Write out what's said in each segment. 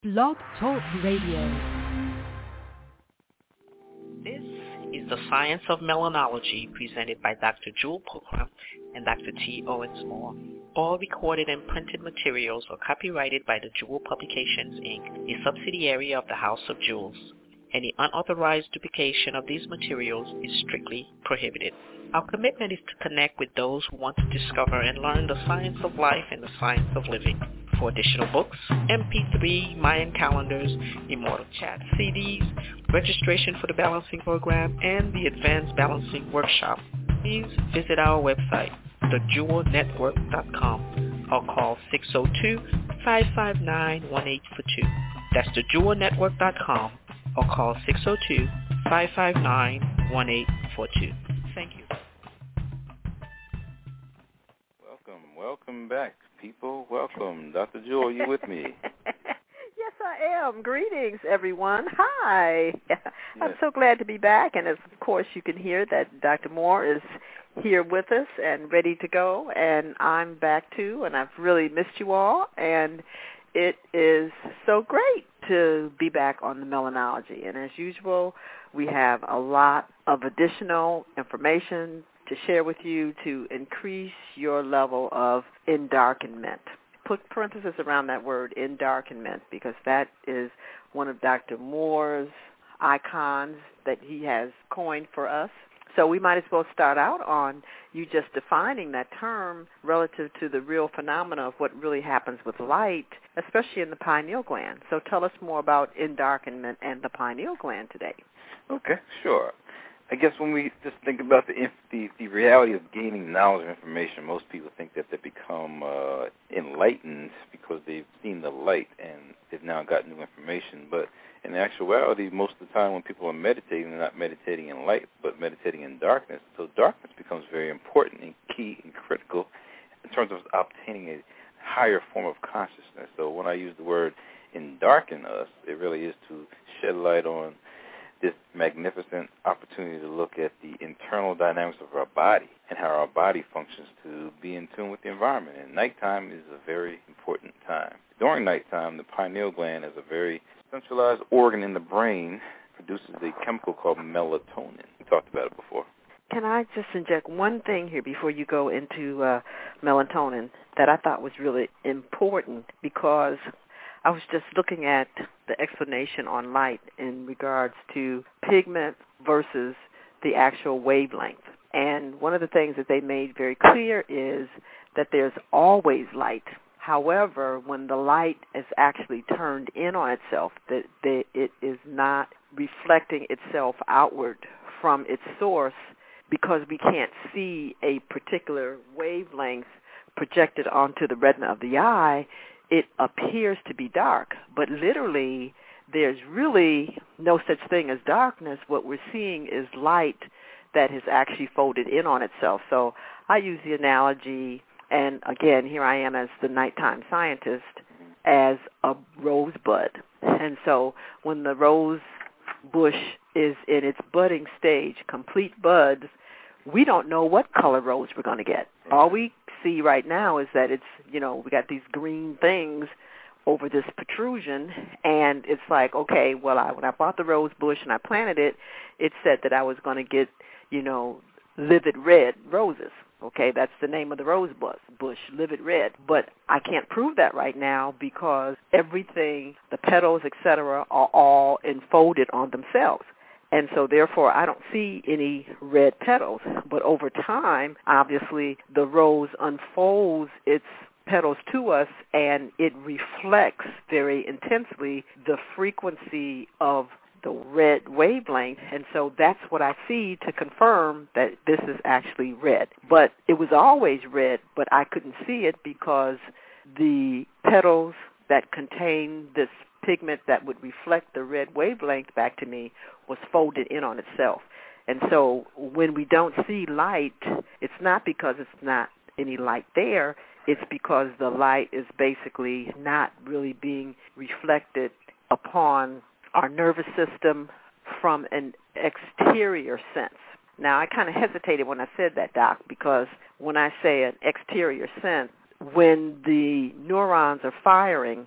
Blog Talk Radio. This is the Science of Melanology, presented by Dr. Jewel Pookrum and Dr. T. Owens Moore. All recorded and printed materials are copyrighted by the Jewel Publications, Inc., a subsidiary of the House of Jewels. Any unauthorized duplication of these materials is strictly prohibited. Our commitment is to connect with those who want to discover and learn the science of life and the science of living. For additional books, MP3, Mayan calendars, Immortal Chat CDs, registration for the balancing program, and the Advanced Balancing Workshop, please visit our website, thejewelnetwork.com, or call 602-559-1842. That's thejewelnetwork.com, or call 602-559-1842. Thank you. Welcome back, people. Welcome. Dr. Jewel, you with me? Yes, I am. Greetings, everyone. Hi. I'm so glad to be back, and of course you can hear that Dr. Moore is here with us and ready to go, and I'm back too, and I've really missed you all, and it is so great to be back on the Melanology. And as usual, we have a lot of additional information to share with you to increase your level of endarkenment. Put parentheses around that word, endarkenment, because that is one of Dr. Moore's icons that he has coined for us. So we might as well start out on you just defining that term relative to the real phenomena of what really happens with light, especially in the pineal gland. So tell us more about endarkenment and the pineal gland today. Okay, sure. I guess when we just think about the reality of gaining knowledge and information, most people think that they become enlightened because they've seen the light and they've now got new information. But in actuality, most of the time when people are meditating, they're not meditating in light, but meditating in darkness. So darkness becomes very important and key and critical in terms of obtaining a higher form of consciousness. So when I use the word endarken us, it really is to shed light on this magnificent opportunity to look at the internal dynamics of our body and how our body functions to be in tune with the environment. And nighttime is a very important time. During nighttime, the pineal gland is a very centralized organ in the brain, produces a chemical called melatonin. We talked about it before. Can I just inject one thing here before you go into melatonin that I thought was really important, because I was just looking at the explanation on light in regards to pigment versus the actual wavelength. And one of the things that they made very clear is that there's always light. However, when the light is actually turned in on itself, that it is not reflecting itself outward from its source, because we can't see a particular wavelength projected onto the retina of the eye. It appears to be dark, but literally there's really no such thing as darkness. What we're seeing is light that has actually folded in on itself. So I use the analogy, and again, here I am as the nighttime scientist, as a rosebud. And so when the rose bush is in its budding stage, complete buds, we don't know what color rose we're going to get. All we see right now is that it's, we got these green things over this protrusion, and it's like, okay, well, when I bought the rose bush and I planted it, it said that I was going to get, livid red roses. Okay, that's the name of the rose bush, livid red. But I can't prove that right now because everything, the petals, etc., are all enfolded on themselves. And so, therefore, I don't see any red petals. But over time, obviously, the rose unfolds its petals to us, and it reflects very intensely the frequency of the red wavelength. And so that's what I see to confirm that this is actually red. But it was always red, but I couldn't see it because the petals that contain this pigment that would reflect the red wavelength back to me was folded in on itself. And so when we don't see light, it's not because it's not any light there. It's because the light is basically not really being reflected upon our nervous system from an exterior sense. Now, I kind of hesitated when I said that, Doc, because when I say an exterior sense, when the neurons are firing,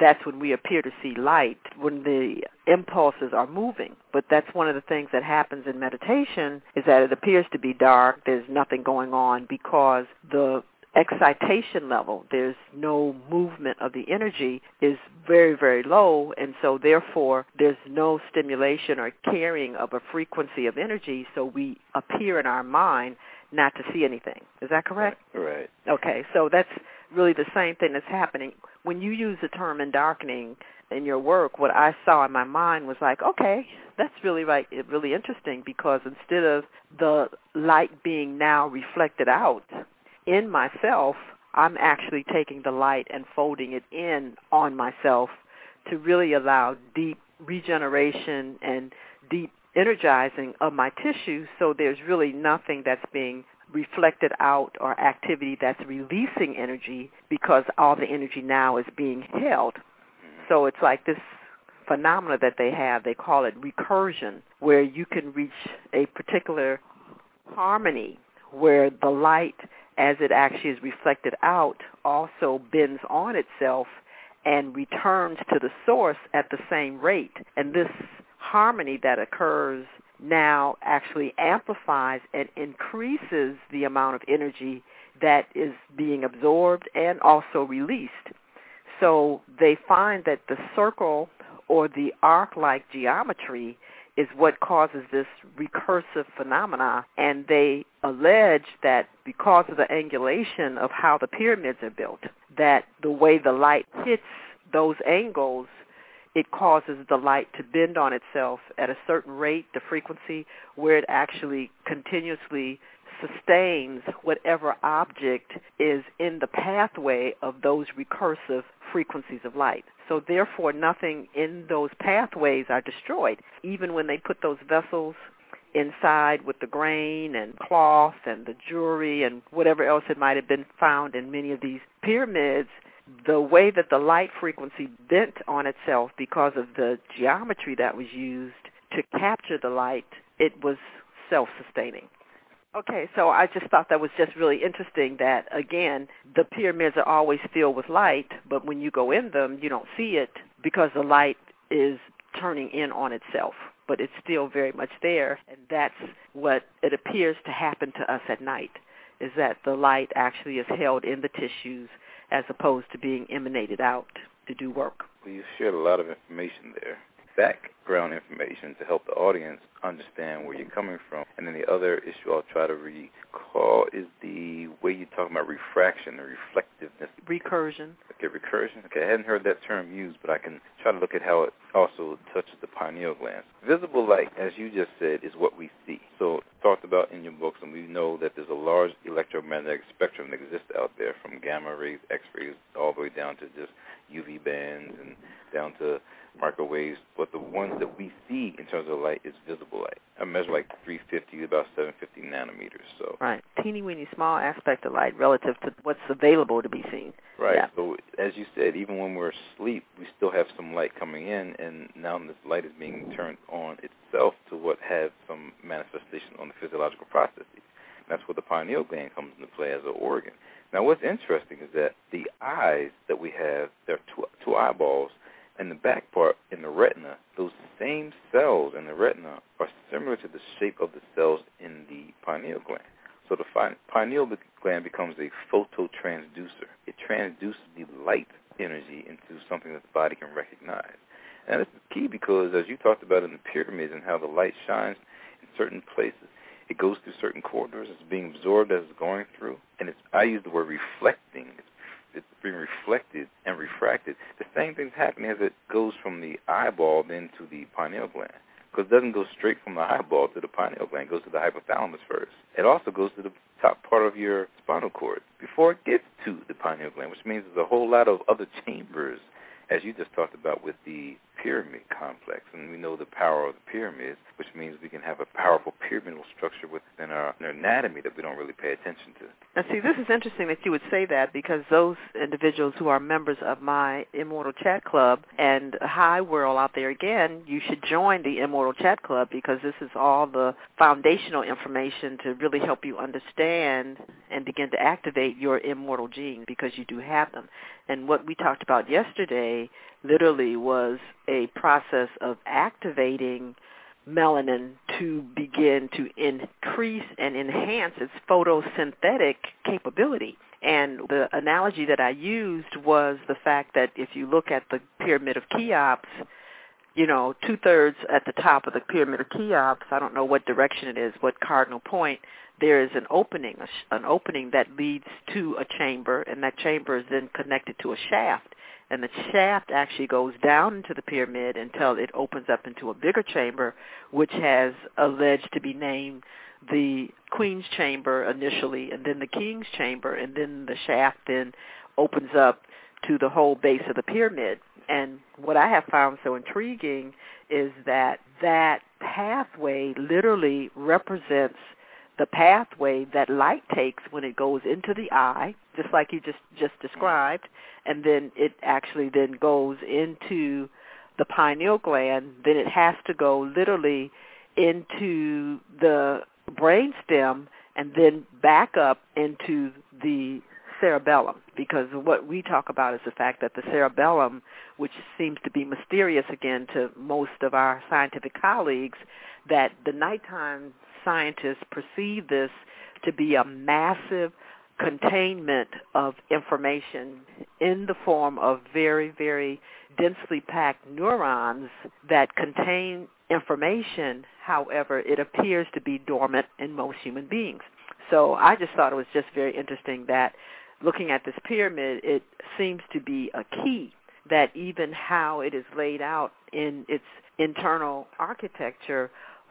that's when we appear to see light, when the impulses are moving. But that's one of the things that happens in meditation, is that it appears to be dark, there's nothing going on, because the excitation level, there's no movement of the energy, is very, very low, and so therefore there's no stimulation or carrying of a frequency of energy, so we appear in our mind not to see anything. Is that correct? Right. Okay, so that's really the same thing that's happening. When you use the term endarkening in your work, what I saw in my mind was like, okay, that's really really interesting, because instead of the light being now reflected out in myself, I'm actually taking the light and folding it in on myself to really allow deep regeneration and deep energizing of my tissue, so there's really nothing that's being reflected out or activity that's releasing energy, because all the energy now is being held. So it's like this phenomena that they have, they call it recursion, where you can reach a particular harmony where the light, as it actually is reflected out, also bends on itself and returns to the source at the same rate. And this harmony that occurs now actually amplifies and increases the amount of energy that is being absorbed and also released. So they find that the circle or the arc-like geometry is what causes this recursive phenomena, and they allege that because of the angulation of how the pyramids are built, that the way the light hits those angles, it causes the light to bend on itself at a certain rate, the frequency, where it actually continuously sustains whatever object is in the pathway of those recursive frequencies of light. So therefore, nothing in those pathways are destroyed. Even when they put those vessels inside with the grain and cloth and the jewelry and whatever else it might have been found in many of these pyramids, the way that the light frequency bent on itself because of the geometry that was used to capture the light, it was self-sustaining. Okay, so I just thought that was just really interesting that, again, the pyramids are always filled with light, but when you go in them, you don't see it because the light is turning in on itself, but it's still very much there, and that's what it appears to happen to us at night, is that the light actually is held in the tissues as opposed to being emanated out to do work. Well, you shared a lot of information there, background information to help the audience understand where you're coming from. And then the other issue I'll try to recall is the way you talk about refraction or reflectiveness. Recursion. Okay, recursion. Okay, I hadn't heard that term used, but I can try to look at how it also touches the pineal gland. Visible light, as you just said, is what we see. So it's talked about in your books, and we know that there's a large electromagnetic spectrum that exists out there, from gamma rays, X-rays, all the way down to just UV bands and down to microwaves, but the ones that we see in terms of light is visible light. I measure like 350 to about 750 nanometers. So right, teeny-weeny small aspect of light relative to what's available to be seen. Right, yeah. So as you said, even when we're asleep, we still have some light coming in, and now this light is being turned on itself to what have some manifestation on the physiological processes. That's where the pineal gland comes into play as an organ. Now what's interesting is that the eyes that we have, there are two eyeballs. In the back part, in the retina, those same cells in the retina are similar to the shape of the cells in the pineal gland. So the pineal gland becomes a phototransducer. It transduces the light energy into something that the body can recognize. And this is key because, as you talked about in the pyramids and how the light shines in certain places, it goes through certain corridors, it's being absorbed as it's going through, and I use the word reflecting. It's being reflected and refracted. The same thing's happening as it goes from the eyeball then to the pineal gland, because it doesn't go straight from the eyeball to the pineal gland. It goes to the hypothalamus first. It also goes to the top part of your spinal cord before it gets to the pineal gland, which means there's a whole lot of other chambers, as you just talked about with the pyramid complex. And we know the power of the pyramids, which means we can have a powerful pyramidal structure within our anatomy that we don't really pay attention to. Now, see, this is interesting that you would say that, because those individuals who are members of my Immortal Chat Club and High World out there, again, you should join the Immortal Chat Club, because this is all the foundational information to really help you understand and begin to activate your immortal genes, because you do have them. And what we talked about yesterday literally was a process of activating melanin to begin to increase and enhance its photosynthetic capability. And the analogy that I used was the fact that if you look at the Pyramid of Cheops, you know, 2/3 at the top of the Pyramid of Cheops, I don't know what direction it is, what cardinal point, there is an opening that leads to a chamber, and that chamber is then connected to a shaft. And the shaft actually goes down into the pyramid until it opens up into a bigger chamber, which has alleged to be named the Queen's Chamber initially, and then the King's Chamber, and then the shaft then opens up to the whole base of the pyramid. And what I have found so intriguing is that that pathway literally represents the pathway that light takes when it goes into the eye, just like you just described, and then it actually then goes into the pineal gland. Then it has to go literally into the brainstem and then back up into the cerebellum, because what we talk about is the fact that the cerebellum, which seems to be mysterious again to most of our scientific colleagues, that the nighttime scientists perceive this to be a massive containment of information in the form of very, very densely packed neurons that contain information. However, it appears to be dormant in most human beings. So I just thought it was just very interesting that looking at this pyramid, it seems to be a key that even how it is laid out in its internal architecture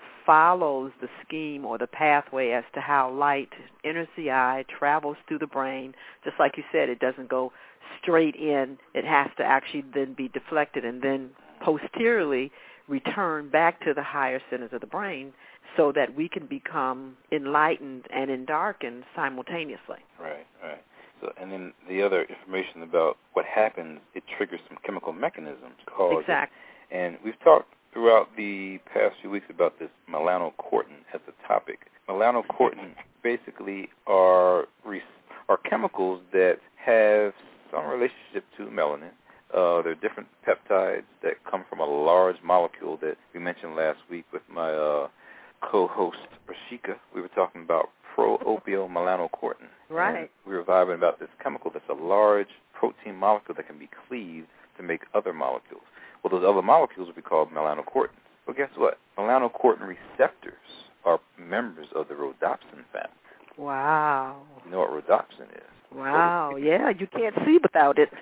follows the scheme or the pathway as to how light enters the eye, travels through the brain. Just like you said, it doesn't go straight in. It has to actually then be deflected and then posteriorly return back to the higher centers of the brain so that we can become enlightened and endarkened simultaneously. Right. So, and then the other information about what happens, it triggers some chemical mechanisms. Exactly. And we've talked throughout the past few weeks about this melanocortin as a topic. Melanocortin basically are chemicals that have some relationship to melanin. They're different peptides that come from a large molecule that we mentioned last week with my co-host Rashika. We were talking about pro-opiomelanocortin. Right. And we were vibing about this chemical that's a large protein molecule that can be cleaved to make other molecules. Well, those other molecules would be called melanocortins. Well, guess what? Melanocortin receptors are members of the rhodopsin family. Wow. You know what rhodopsin is? Wow. Yeah, you can't see without it.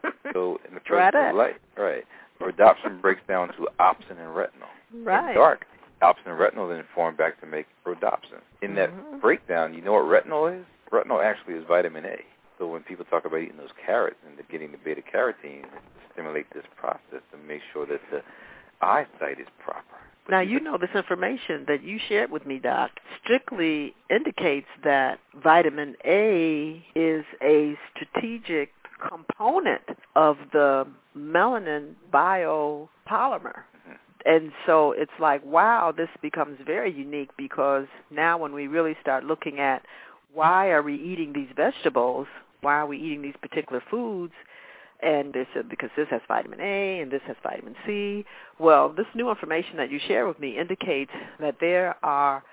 So in the presence of light, right, rhodopsin breaks down to opsin and retinol. Right. In dark, opsin and retinol then form back to make rhodopsin. In that breakdown, you know what retinol is? Retinol actually is vitamin A. So when people talk about eating those carrots and getting the beta-carotene, it stimulates this process to make sure that the eyesight is proper. Now, you know this information that you shared with me, Doc, strictly indicates that vitamin A is a strategic component of the melanin biopolymer. And so it's like, wow, this becomes very unique, because now when we really start looking at why are we eating these vegetables, why are we eating these particular foods, and they said because this has vitamin A and this has vitamin C. Well, this new information that you share with me indicates that there are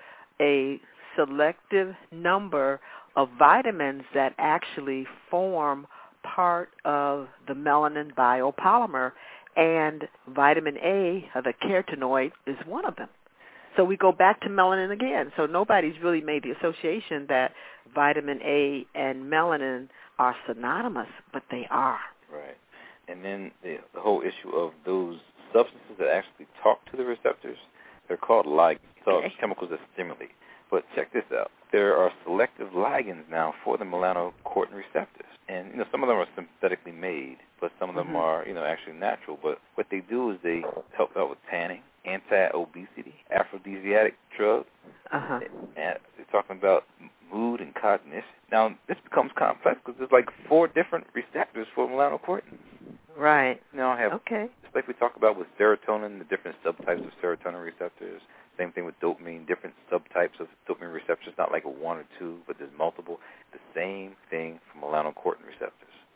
a selective number of vitamins that actually form part of the melanin biopolymer, and vitamin A, the carotenoid, is one of them. So we go back to melanin again. So nobody's really made the association that vitamin A and melanin are synonymous, but they are. Right. And then the whole issue of those substances that actually talk to the receptors, they're called ligands. So chemicals that stimulate. But check this out. There are selective ligands now for the melanocortin receptors. And, some of them are synthetically made, but some of them are, actually natural. But what they do is they help out with tanning, anti-obesity, aphrodisiac drugs. And they're talking about mood and cognition. Now, this becomes complex because there's like 4 different receptors for melanocortin. Right. Now I have, just like we talk about with serotonin, the different subtypes of serotonin receptors. Same thing with dopamine, different subtypes of dopamine receptors, not like a 1 or 2, but there's multiple. The same thing for melanocortin receptors.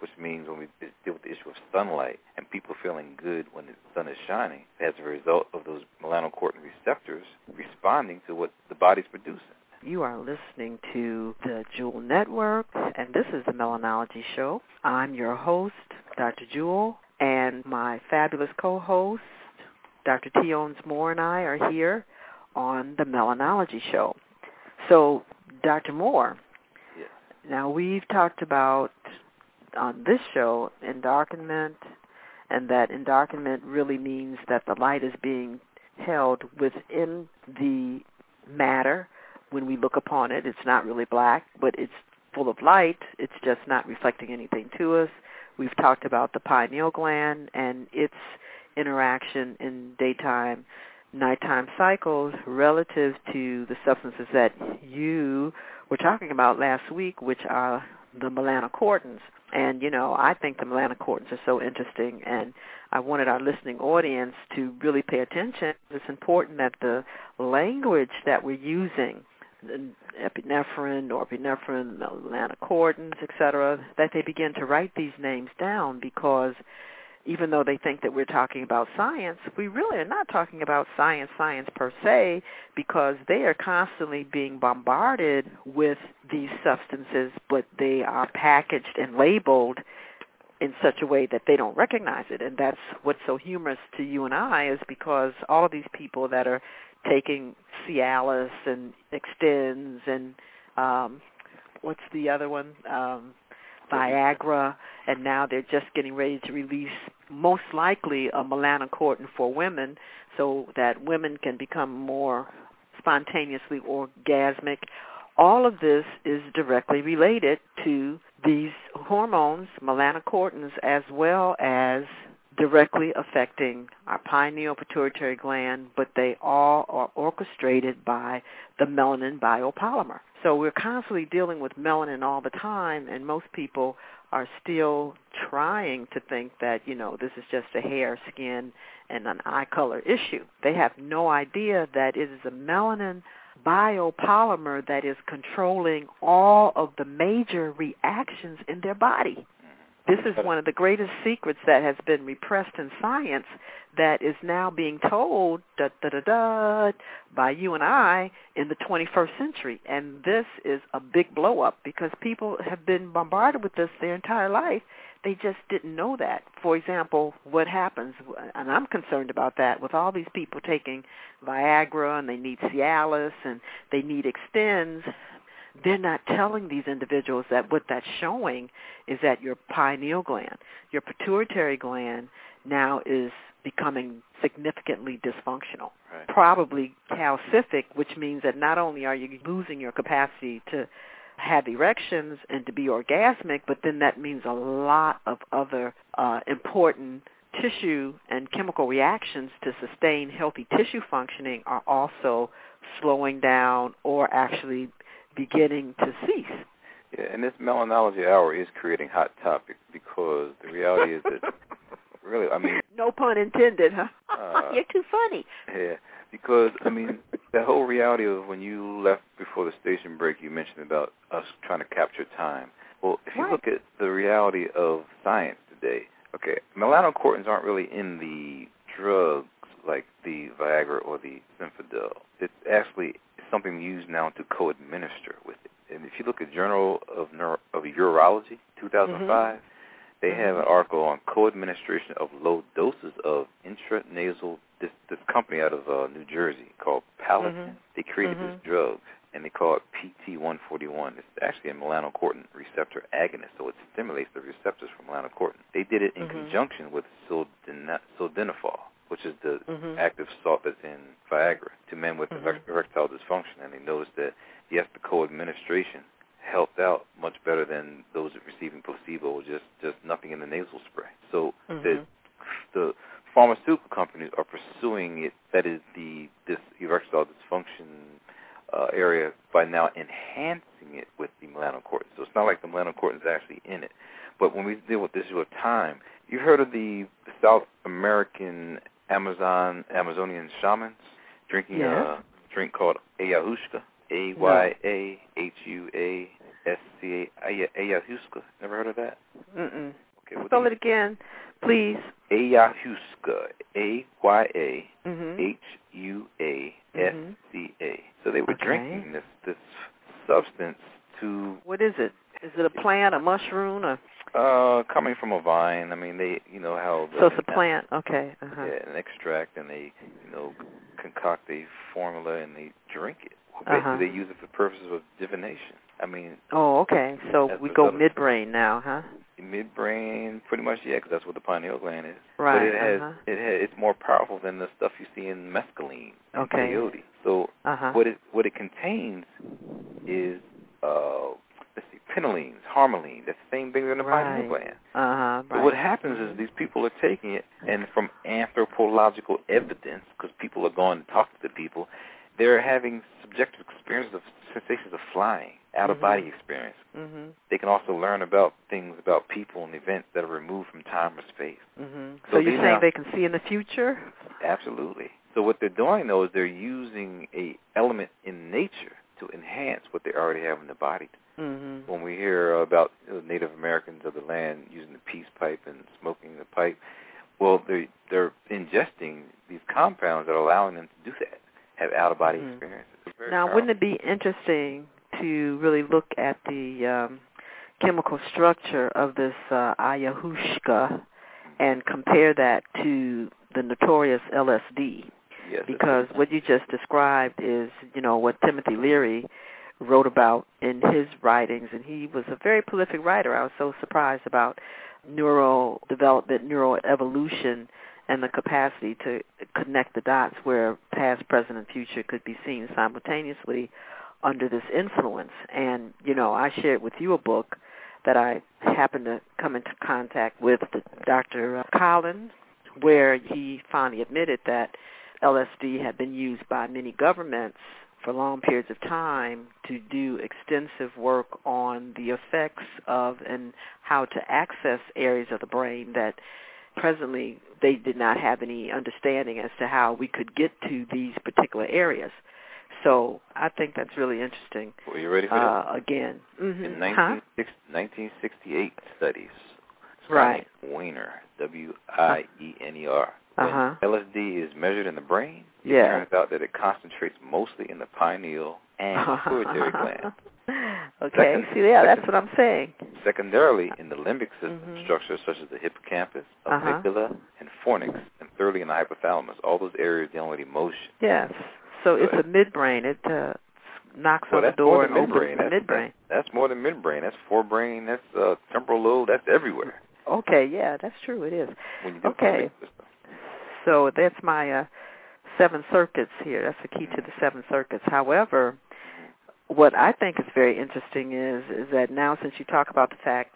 which means when we deal with the issue of sunlight and people feeling good when the sun is shining, as a result of those melanocortin receptors responding to what the body's producing. You are listening to the Jewel Network, and this is the Melanology Show. I'm your host, Dr. Jewel, and my fabulous co-host, Dr. T. Owens Moore, and I are here on the Melanology Show. So, Dr. Moore, yes. Now we've talked about on this show endarkenment, and that endarkenment really means that the light is being held within the matter. When we look upon it, it's not really black, but it's full of light. It's just not reflecting anything to us. We've talked about the pineal gland and its interaction in daytime, nighttime cycles relative to the substances that you were talking about last week, which are the melanocortins. And, I think the melanocortins are so interesting, and I wanted our listening audience to really pay attention. It's important that the language that we're using, epinephrine, norepinephrine, melanocortins, etc., that they begin to write these names down, because even though they think that we're talking about science, we really are not talking about science per se, because they are constantly being bombarded with these substances, but they are packaged and labeled in such a way that they don't recognize it. And that's what's so humorous to you and I, is because all of these people that are taking Cialis and Extends and what's the other one? Viagra, and now they're just getting ready to release most likely a melanocortin for women so that women can become more spontaneously orgasmic. All of this is directly related to these hormones, melanocortins, as well as directly affecting our pineal pituitary gland, but they all are orchestrated by the melanin biopolymer. So we're constantly dealing with melanin all the time, and most people are still trying to think that, this is just a hair, skin, and an eye color issue. They have no idea that it is a melanin biopolymer that is controlling all of the major reactions in their body. This is one of the greatest secrets that has been repressed in science that is now being told by you and I in the 21st century. And this is a big blow-up because people have been bombarded with this their entire life. They just didn't know that. For example, what happens, and I'm concerned about that, with all these people taking Viagra and they need Cialis and they need Extends, they're not telling these individuals that what that's showing is that your pineal gland, your pituitary gland, now is becoming significantly dysfunctional, right. Probably calcific, which means that not only are you losing your capacity to have erections and to be orgasmic, but then that means a lot of other important tissue and chemical reactions to sustain healthy tissue functioning are also slowing down or actually beginning to cease. Yeah, and this Melanology Hour is creating hot topics because the reality is that, really, no pun intended, huh? You're too funny. Yeah, because, the whole reality of when you left before the station break, you mentioned about us trying to capture time. Well, if you look at the reality of science today, okay, melanocortins aren't really in the drugs like the Viagra or the Synfedel. It's actually something used now to co-administer with it. And if you look at Journal of Urology, 2005, they have an article on co-administration of low doses of intranasal, this company out of New Jersey called Palatin. They created this drug, and they call it PT-141. It's actually a melanocortin receptor agonist, so it stimulates the receptors for melanocortin. They did it in conjunction with sildenafil, which is the active salt that's in Viagra, to men with erectile dysfunction. And they noticed that, yes, the co-administration helped out much better than those receiving placebo, or just nothing in the nasal spray. So the pharmaceutical companies are pursuing it, that is this erectile dysfunction area, by now enhancing it with the melanocortin. So it's not like the melanocortin is actually in it. But when we deal with this issue of time, you've heard of the South American Amazonian shamans drinking a drink called ayahuasca, Ayahuasca. SCA, ayahuasca. Never heard of that? Mm-mm. Okay, well, spell it again, please. Ayahuasca, AYAHUASCA. So they were drinking this substance to... What is it? Is it a plant, a mushroom, or... coming from a vine. I mean, they, you know how... So it's a plant, okay. Uh-huh. Yeah, an extract, and they, concoct a formula and they drink it. Basically, they use it for purposes of divination. I mean... Oh, okay. So we go midbrain now, huh? Midbrain, pretty much, yeah, because that's what the pineal gland is. Right. But it's more powerful than the stuff you see in mescaline and peyote. So what it contains is penylines, harmaline. That's the same thing in the pineal gland. So what happens is these people are taking it, and from anthropological evidence, because people are going to talk to the people, they're having subjective experiences of sensations of flying, out-of-body experience. Mm-hmm. They can also learn about things about people and events that are removed from time or space. Mm-hmm. So you're saying they can see in the future? Absolutely. So what they're doing, though, is they're using a element in nature to enhance what they already have in the body. Mm-hmm. When we hear about Native Americans of the land using the peace pipe and smoking the pipe, well, they're ingesting these compounds that are allowing them to do that, have out-of-body experiences. Now, wouldn't it be interesting to really look at the chemical structure of this ayahuasca and compare that to the notorious LSD? Yes, because what you just described is, what Timothy Leary wrote about in his writings, and he was a very prolific writer. I was so surprised about neural development, neural evolution, and the capacity to connect the dots where past, present, and future could be seen simultaneously under this influence. And, I shared with you a book that I happened to come into contact with, Dr. Collins, where he finally admitted that LSD had been used by many governments for long periods of time to do extensive work on the effects of and how to access areas of the brain that presently they did not have any understanding as to how we could get to these particular areas. So I think that's really interesting. Well, you ready for that? Again. Mm-hmm. In 1968 studies, right. Weiner, Wiener, when LSD is measured in the brain, it turns out that it concentrates mostly in the pineal and pituitary gland. Okay, that's what I'm saying. Secondarily, in the limbic system structures such as the hippocampus, amygdala, and fornix, and thirdly in the hypothalamus, all those areas dealing with emotion. Yes, so it's a midbrain. It knocks on the door and opens the midbrain. That's more than midbrain. That's forebrain. That's temporal lobe. That's everywhere. Okay, yeah, that's true. It is. When you do okay. So that's my 7 circuits here. That's the key to the 7 circuits. However, what I think is very interesting is that now since you talk about the fact,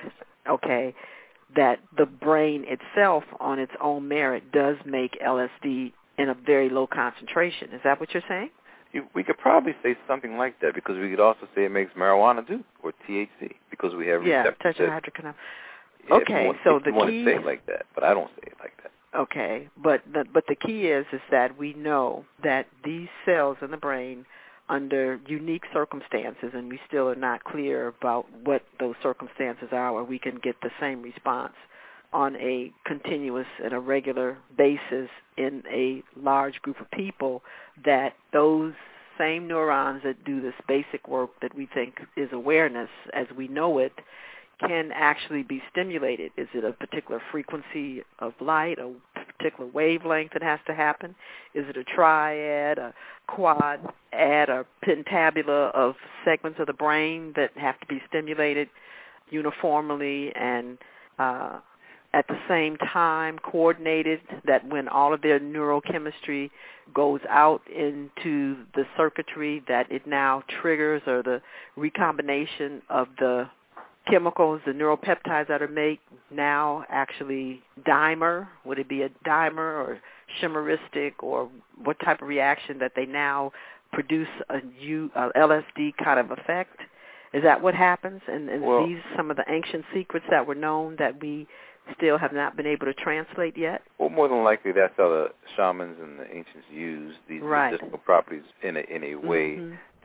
that the brain itself on its own merit does make LSD in a very low concentration. Is that what you're saying? We could probably say something like that because we could also say it makes marijuana do, or THC, because we have receptors. Yeah, tetrahydrocannabinol. Okay, so the key... You want to say it like that, but I don't say it like that. Okay, but the key is that we know that these cells in the brain, under unique circumstances, and we still are not clear about what those circumstances are, where we can get the same response on a continuous and a regular basis in a large group of people, that those same neurons that do this basic work that we think is awareness as we know it can actually be stimulated. Is it a particular frequency of light, a particular wavelength that has to happen? Is it a triad, a quad, a pentabula of segments of the brain that have to be stimulated uniformly and at the same time coordinated, that when all of their neurochemistry goes out into the circuitry that it now triggers, or the recombination of the chemicals, the neuropeptides that are made now actually dimer? Would it be a dimer or chimeristic, or what type of reaction that they now produce a LSD kind of effect? Is that what happens? And these some of the ancient secrets that were known that we still have not been able to translate yet? Well, more than likely that's how the shamans and the ancients used these medicinal properties in a way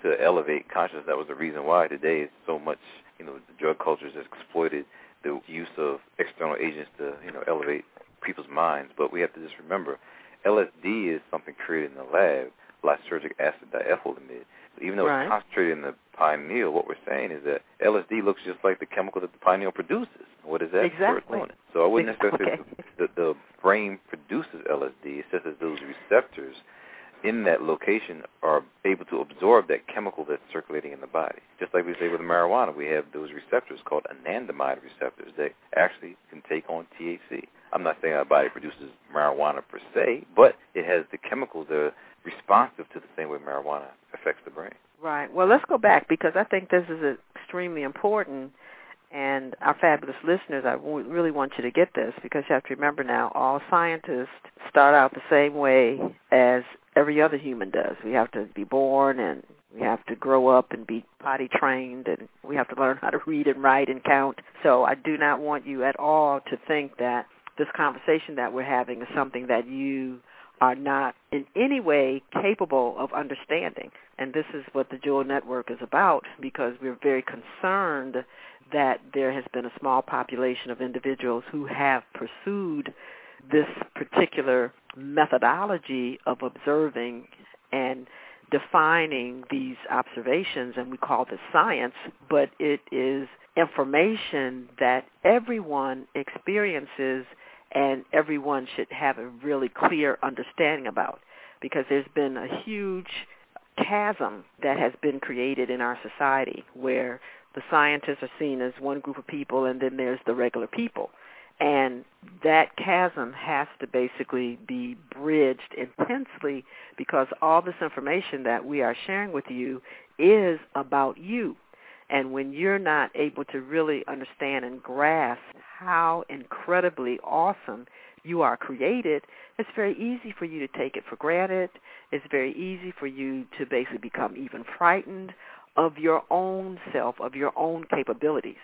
to elevate consciousness. That was the reason why today is so much, the drug culture has exploited the use of external agents to, elevate people's minds. But we have to just remember, LSD is something created in the lab, lysergic acid diethylamide. Even though it's concentrated in the pineal, what we're saying is that LSD looks just like the chemical that the pineal produces. What is that? Exactly. Serotonin. So I wouldn't necessarily say the brain produces LSD. It's just that those receptors in that location are able to absorb that chemical that's circulating in the body. Just like we say with marijuana, we have those receptors called anandamide receptors that actually can take on THC. I'm not saying our body produces marijuana per se, but it has the chemicals that are responsive to the same way marijuana affects the brain. Right. Well, let's go back because I think this is extremely important, and our fabulous listeners, I really want you to get this because you have to remember now, all scientists start out the same way as every other human does. We have to be born and we have to grow up and be potty trained and we have to learn how to read and write and count. So I do not want you at all to think that this conversation that we're having is something that you are not in any way capable of understanding. And this is what the Jewel Network is about because we're very concerned that there has been a small population of individuals who have pursued this particular methodology of observing and defining these observations, and we call this science, but it is information that everyone experiences and everyone should have a really clear understanding about because there's been a huge chasm that has been created in our society where the scientists are seen as one group of people and then there's the regular people. And that chasm has to basically be bridged intensely because all this information that we are sharing with you is about you. And when you're not able to really understand and grasp how incredibly awesome you are created, it's very easy for you to take it for granted. It's very easy for you to basically become even frightened of your own self, of your own capabilities.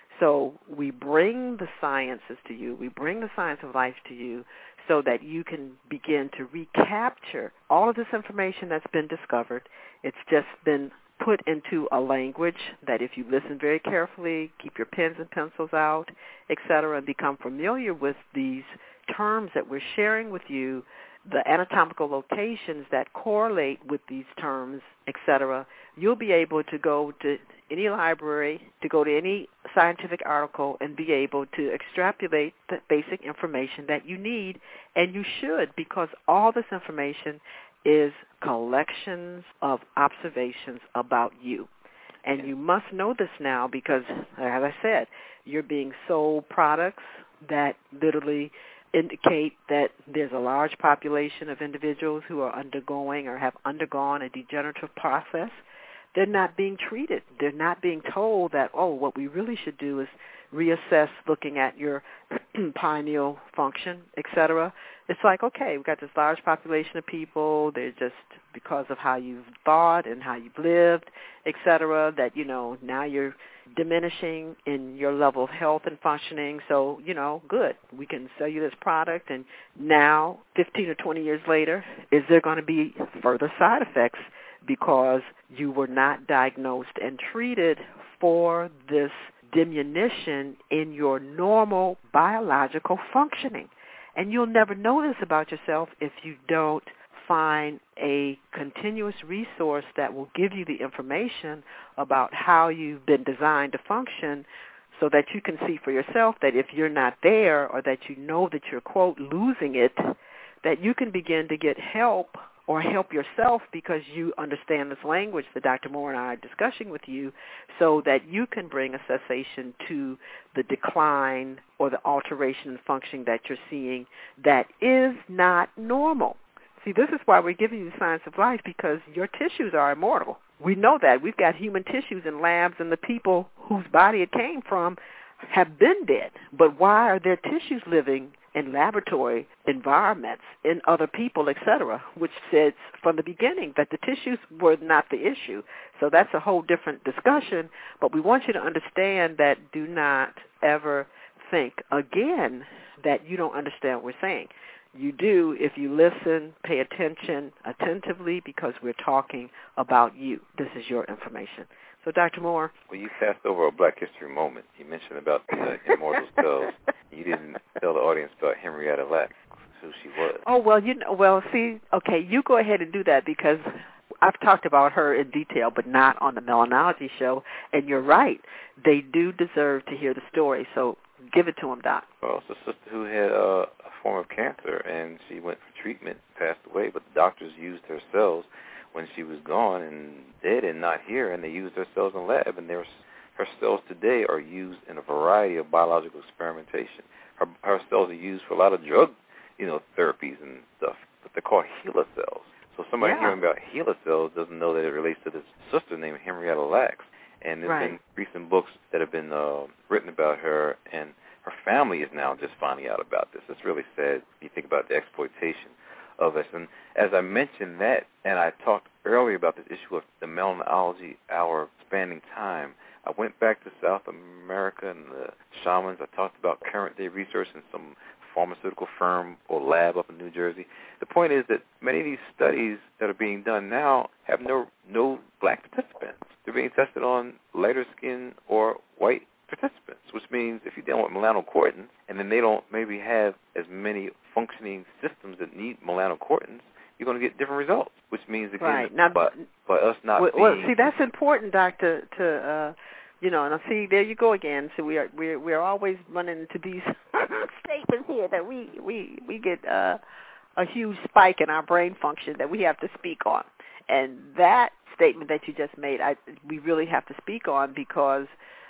So we bring the sciences to you. We bring the science of life to you so that you can begin to recapture all of this information that's been discovered. It's just been put into a language that if you listen very carefully, keep your pens and pencils out, et cetera, and become familiar with these terms that we're sharing with you, the anatomical locations that correlate with these terms, et cetera, you'll be able to go to any library, to go to any scientific article and be able to extrapolate the basic information that you need, and you should, because all this information is collections of observations about you. And you must know this now because, as I said, you're being sold products that literally indicate that there's a large population of individuals who are undergoing or have undergone a degenerative process. They're not being treated. They're not being told that, what we really should do is reassess looking at your pineal function, et cetera. It's like, okay, we've got this large population of people. They're just because of how you've thought and how you've lived, et cetera, that, now you're diminishing in your level of health and functioning. So, good. We can sell you this product. And now, 15 or 20 years later, is there going to be further side effects because you were not diagnosed and treated for this diminution in your normal biological functioning? And you'll never know this about yourself if you don't find a continuous resource that will give you the information about how you've been designed to function so that you can see for yourself that if you're not there or that you know that you're, quote, losing it, that you can begin to get help or help yourself because you understand this language that Dr. Moore and I are discussing with you so that you can bring a cessation to the decline or the alteration in functioning that you're seeing that is not normal. See, this is why we're giving you the science of life because your tissues are immortal. We know that. We've got human tissues in labs and the people whose body it came from have been dead. But why are their tissues living in laboratory environments, in other people, et cetera, which says from the beginning that the tissues were not the issue. So that's a whole different discussion, but we want you to understand that do not ever think again that you don't understand what we're saying. You do if you listen, pay attention attentively, because we're talking about you. This is your information. So, Dr. Moore. Well, you passed over a Black History moment. You mentioned about the immortal cells. You didn't tell the audience about Henrietta Lacks, who she was. Oh, well, see, okay, you go ahead and do that, because I've talked about her in detail, but not on the Melanology show. And you're right. They do deserve to hear the story. So give it to them, Doc. Well, it's a sister who had a form of cancer, and she went for treatment, passed away, but the doctors used her cells when she was gone and dead and not here, and they used her cells in the lab, and her cells today are used in a variety of biological experimentation. Her cells are used for a lot of drug, therapies and stuff, but they're called HeLa cells. So somebody hearing about HeLa cells doesn't know that it relates to this sister named Henrietta Lacks. And there's been recent books that have been written about her, and her family is now just finding out about this. It's really sad if you think about the exploitation of us. And as I mentioned that, and I talked earlier about this issue of the Melanology hour spanning time, I went back to South America and the shamans. I talked about current day research in some pharmaceutical firm or lab up in New Jersey. The point is that many of these studies that are being done now have no black participants. They're being tested on lighter skin or white participants, which means if you're dealing with melanocortins and then they don't maybe have as many functioning systems that need melanocortins, you're going to get different results, which means, again, by us not being... Well, see, that's important, Doctor, and I see, there you go again. So we're always running into these statements here that we get a huge spike in our brain function that we have to speak on. And that statement that you just made, we really have to speak on, because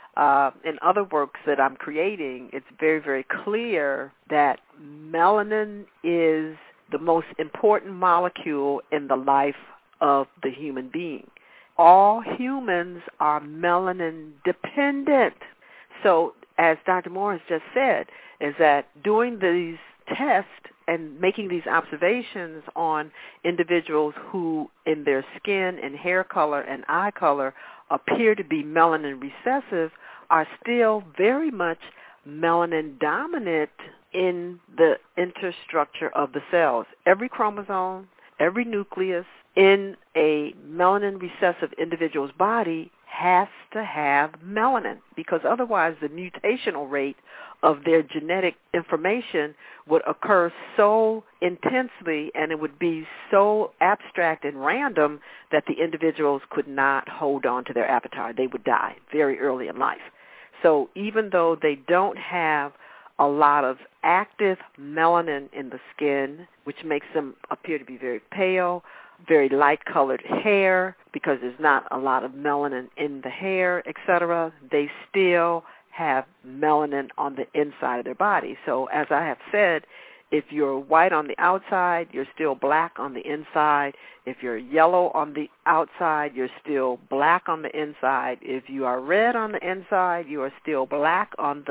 in other works that I'm creating, it's very, very clear that melanin is the most important molecule in the life of the human being. All humans are melanin dependent. So, as Dr. Moore has just said, is that doing these tests and making these observations on individuals who, in their skin and hair color and eye color, appear to be melanin recessive, are still very much melanin dominant in the interstructure of the cells. Every chromosome, every nucleus in a melanin recessive individual's body has to have melanin, because otherwise the mutational rate of their genetic information would occur so intensely, and it would be so abstract and random that the individuals could not hold on to their avatar. They would die very early in life. So even though they don't have a lot of active melanin in the skin, which makes them appear to be very pale, very light-colored hair, because there's not a lot of melanin in the hair, etc., they still have melanin on the inside of their body. So as I have said, if you're white on the outside, you're still black on the inside. If you're yellow on the outside, you're still black on the inside. If you are red on the inside, you are still red on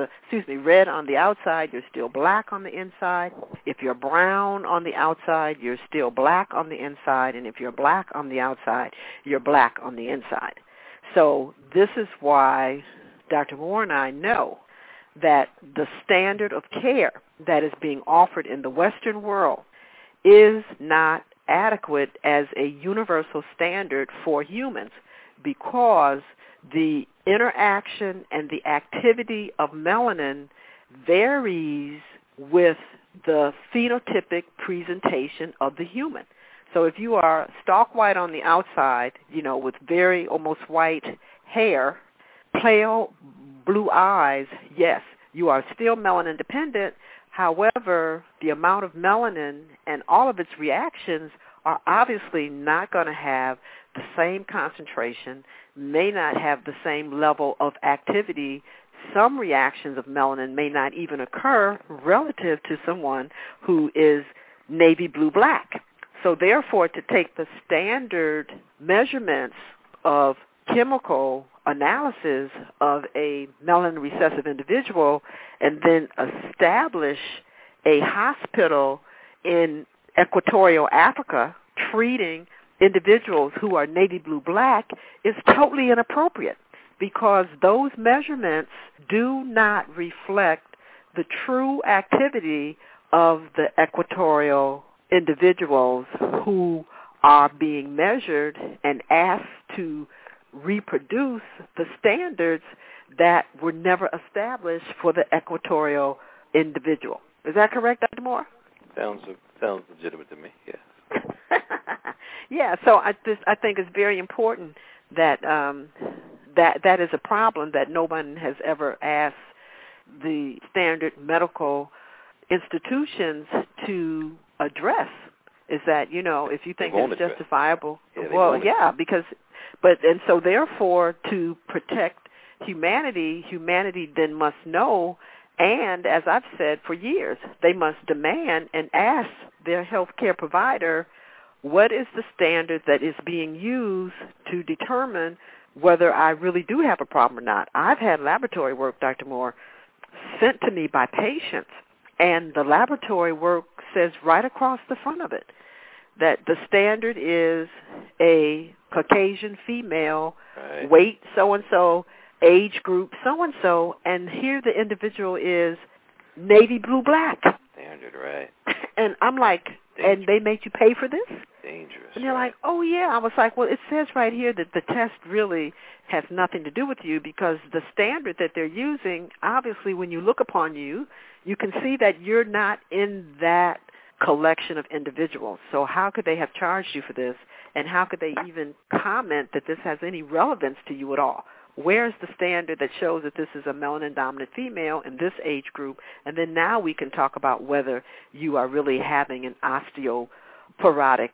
the outside, you're still black on the inside. If you're brown on the outside, you're still black on the inside. And if you're black on the outside, you're black on the inside. So this is why Dr. Moore and I know that the standard of care that is being offered in the Western world is not adequate as a universal standard for humans, because the interaction and the activity of melanin varies with the phenotypic presentation of the human. So if you are stark white on the outside, with very almost white hair, pale blue eyes, yes, you are still melanin dependent. However, the amount of melanin and all of its reactions are obviously not going to have the same concentration, may not have the same level of activity. Some reactions of melanin may not even occur relative to someone who is navy blue black. So therefore, to take the standard measurements of chemical analysis of a melanin recessive individual and then establish a hospital in equatorial Africa treating individuals who are navy blue black is totally inappropriate, because those measurements do not reflect the true activity of the equatorial individuals who are being measured and asked to reproduce the standards that were established for the equatorial individual. Is that correct, Dr. Moore? Sounds legitimate to me. Yes. Yeah. So I think it's very important that that is a problem that no one has ever asked the standard medical institutions to address. Is that, if you think it's justifiable, so therefore to protect humanity then must know, and as I've said for years, they must demand and ask their healthcare provider, what is the standard that is being used to determine whether I really do have a problem or not? I've had laboratory work, Dr. Moore, sent to me by patients, and the laboratory work says right across the front of it that the standard is a Caucasian female, right, weight so-and-so, age group so-and-so, and here the individual is navy blue black. Standard, right. And I'm like, dangerous. And they make you pay for this? Dangerous. And they're like, oh, yeah. I was like, well, it says right here that the test really has nothing to do with you because the standard that they're using, obviously when you look upon you, you can see that you're not in that collection of individuals. So how could they have charged you for this, and how could they even comment that this has any relevance to you at all? Where's the standard that shows that this is a melanin-dominant female in this age group? And then now we can talk about whether you are really having an osteoporotic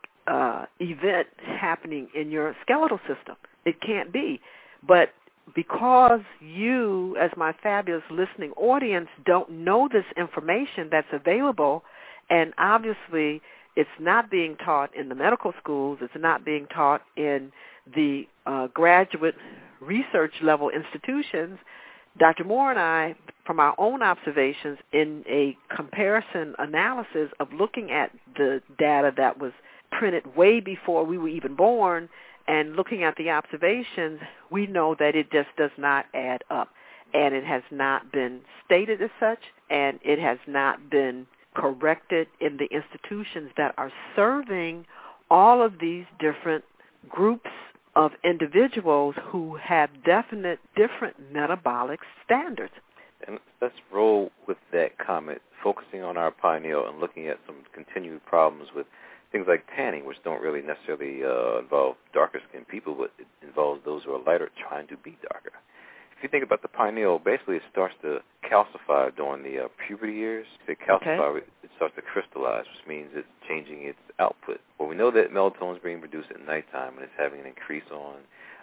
event happening in your skeletal system. It can't be. But because you, as my fabulous listening audience, don't know this information that's available, and obviously it's not being taught in the medical schools, it's not being taught in the graduate research level institutions, Dr. Moore and I, from our own observations in a comparison analysis of looking at the data that was printed way before we were even born and looking at the observations, we know that it just does not add up. And it has not been stated as such, and it has not been corrected in the institutions that are serving all of these different groups of individuals who have definite different metabolic standards. And let's roll with that comment, focusing on our pineal and looking at some continued problems with things like tanning, which don't really necessarily involve darker-skinned people, but it involves those who are lighter trying to be darker. If you think about the pineal, basically it starts to calcify during the puberty years. It calcifies, it starts to crystallize, which means it's changing its output. Well, we know that melatonin is being produced at nighttime and it's having an increase on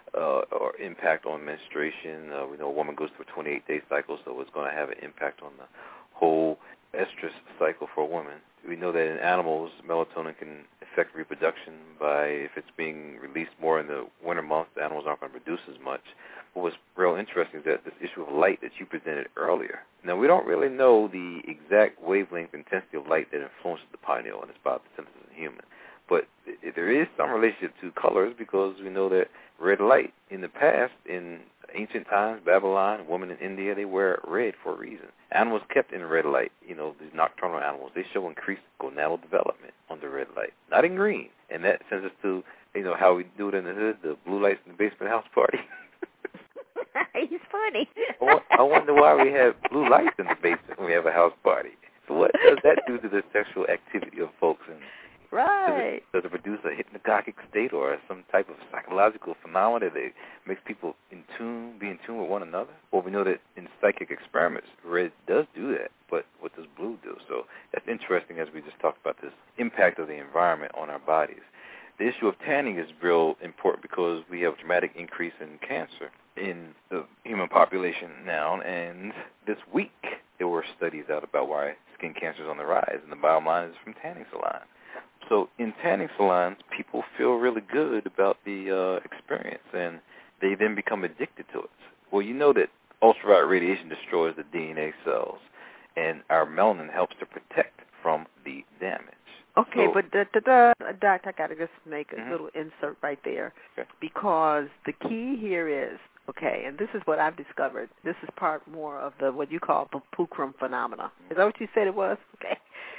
or impact on menstruation. We know a woman goes through a 28-day cycle, so it's going to have an impact on the whole estrous cycle for a woman. We know that in animals, melatonin can affect reproduction by, if it's being released more in the winter months, the animals aren't going to produce as much. What was real interesting is that this issue of light that you presented earlier. Now, we don't really know the exact wavelength intensity of light that influences the pineal and its biosynthesis in humans. But there is some relationship to colors because we know that red light in the past, in ancient times, Babylon, women in India, they wear red for a reason. Animals kept in red light, these nocturnal animals, they show increased gonadal development under red light, not in green. And that sends us to, how we do it in the hood, the blue lights in the basement house party. He's funny. I wonder why we have blue lights in the basement when we have a house party. So what does that do to the sexual activity of folks? And right. Does it produce a hypnagogic state or some type of psychological phenomena that makes people be in tune with one another? Well, we know that in psychic experiments, red does do that, but what does blue do? So that's interesting as we just talked about this impact of the environment on our bodies. The issue of tanning is real important because we have a dramatic increase in cancer in the human population now, and this week there were studies out about why skin cancer is on the rise, and the bottom line is from tanning salons. So in tanning salons, people feel really good about the experience, and they then become addicted to it. Well, you know that ultraviolet radiation destroys the DNA cells, and our melanin helps to protect from the damage. Okay, but Doc, I got to just make a little insert right there, because the key here is, and this is what I've discovered. This is part more of the what you call the Pukram phenomena. Is that what you said it was? Okay.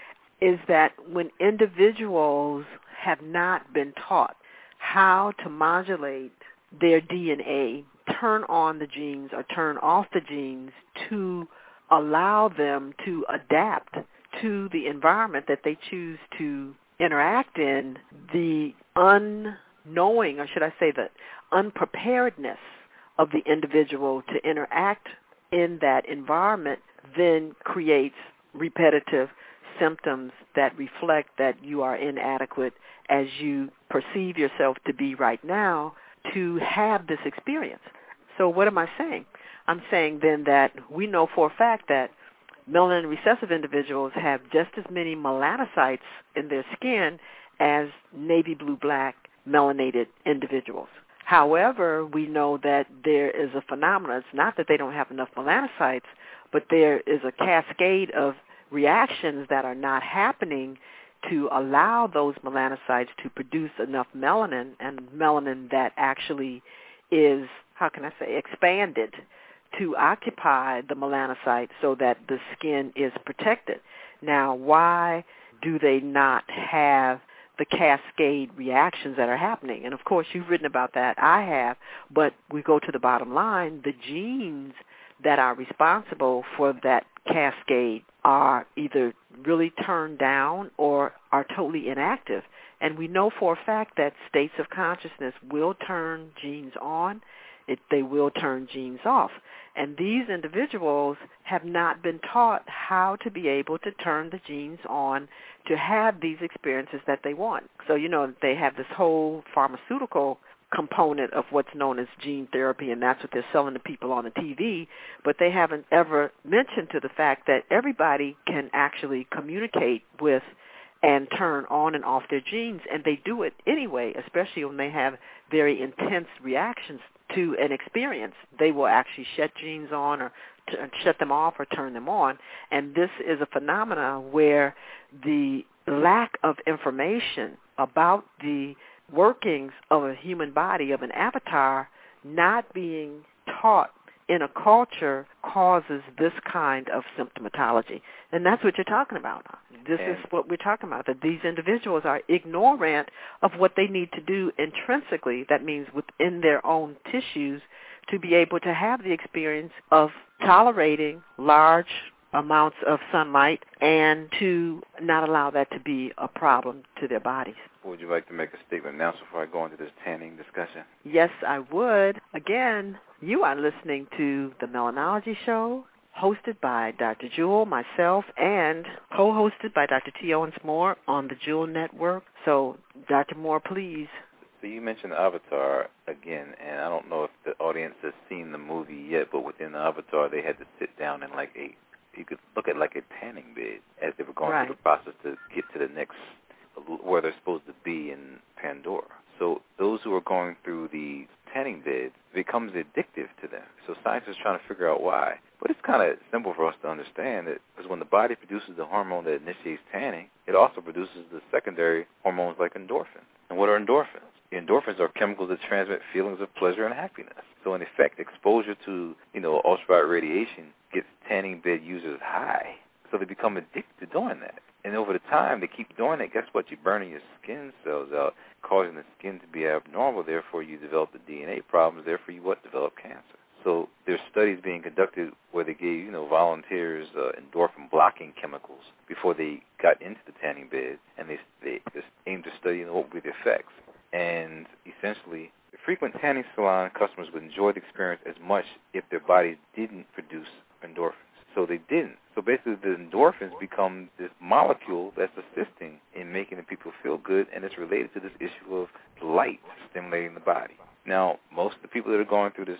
is that when individuals have not been taught how to modulate their DNA, turn on the genes or turn off the genes to allow them to adapt to the environment that they choose to interact in, the unknowing, or should I say the unpreparedness of the individual to interact in that environment then creates repetitive symptoms that reflect that you are inadequate as you perceive yourself to be right now to have this experience. So what am I saying? I'm saying then that we know for a fact that melanin recessive individuals have just as many melanocytes in their skin as navy blue black melanated individuals. However, we know that there is a phenomenon. It's not that they don't have enough melanocytes, but there is a cascade of reactions that are not happening to allow those melanocytes to produce enough melanin, and melanin that actually is, how can I say, expanded to occupy the melanocyte so that the skin is protected. Now, why do they not have the cascade reactions that are happening? And, of course, you've written about that. I have. But we go to the bottom line. The genes that are responsible for that cascade are either really turned down or are totally inactive. And we know for a fact that states of consciousness will turn genes on. They will turn genes off. And these individuals have not been taught how to be able to turn the genes on to have these experiences that they want. So, they have this whole pharmaceutical component of what's known as gene therapy, and that's what they're selling to people on the TV, but they haven't ever mentioned to the fact that everybody can actually communicate with and turn on and off their genes, and they do it anyway, especially when they have very intense reactions to an experience. They will actually shut genes on or shut them off or turn them on, and this is a phenomenon where the lack of information about the workings of a human body, of an avatar, not being taught in a culture causes this kind of symptomatology. And that's what you're talking about. This is what we're talking about, that these individuals are ignorant of what they need to do intrinsically, that means within their own tissues, to be able to have the experience of tolerating large amounts of sunlight and to not allow that to be a problem to their bodies. Would you like to make a statement now before I go into this tanning discussion? Yes, I would. Again, you are listening to The Melanology Show, hosted by Dr. Jewel, myself, and co-hosted by Dr. T. Owens Moore on the Jewel Network. So, Dr. Moore, please. So you mentioned Avatar again, and I don't know if the audience has seen the movie yet, but within the Avatar, they had to sit down in you could look at like a tanning bed as they were going through the process to get to the next, where they're supposed to be in Pandora. So those who are going through the tanning bed, it becomes addictive to them. So science is trying to figure out why. But it's kind of simple for us to understand that, because when the body produces the hormone that initiates tanning, it also produces the secondary hormones like endorphins. And what are endorphins? The endorphins are chemicals that transmit feelings of pleasure and happiness. So in effect, exposure to, ultraviolet radiation gets tanning bed users high. So they become addicted to doing that. And over the time, they keep doing it. Guess what? You're burning your skin cells out, causing the skin to be abnormal. Therefore, you develop the DNA problems. Therefore, you develop cancer. So there's studies being conducted where they gave, volunteers endorphin-blocking chemicals before they got into the tanning bed, and they just aimed to study what would be the effects. And essentially, the frequent tanning salon customers would enjoy the experience as much if their bodies didn't produce endorphins. So they didn't. So basically, the endorphins become this molecule that's assisting in making the people feel good, and it's related to this issue of light stimulating the body. Now, most of the people that are going through this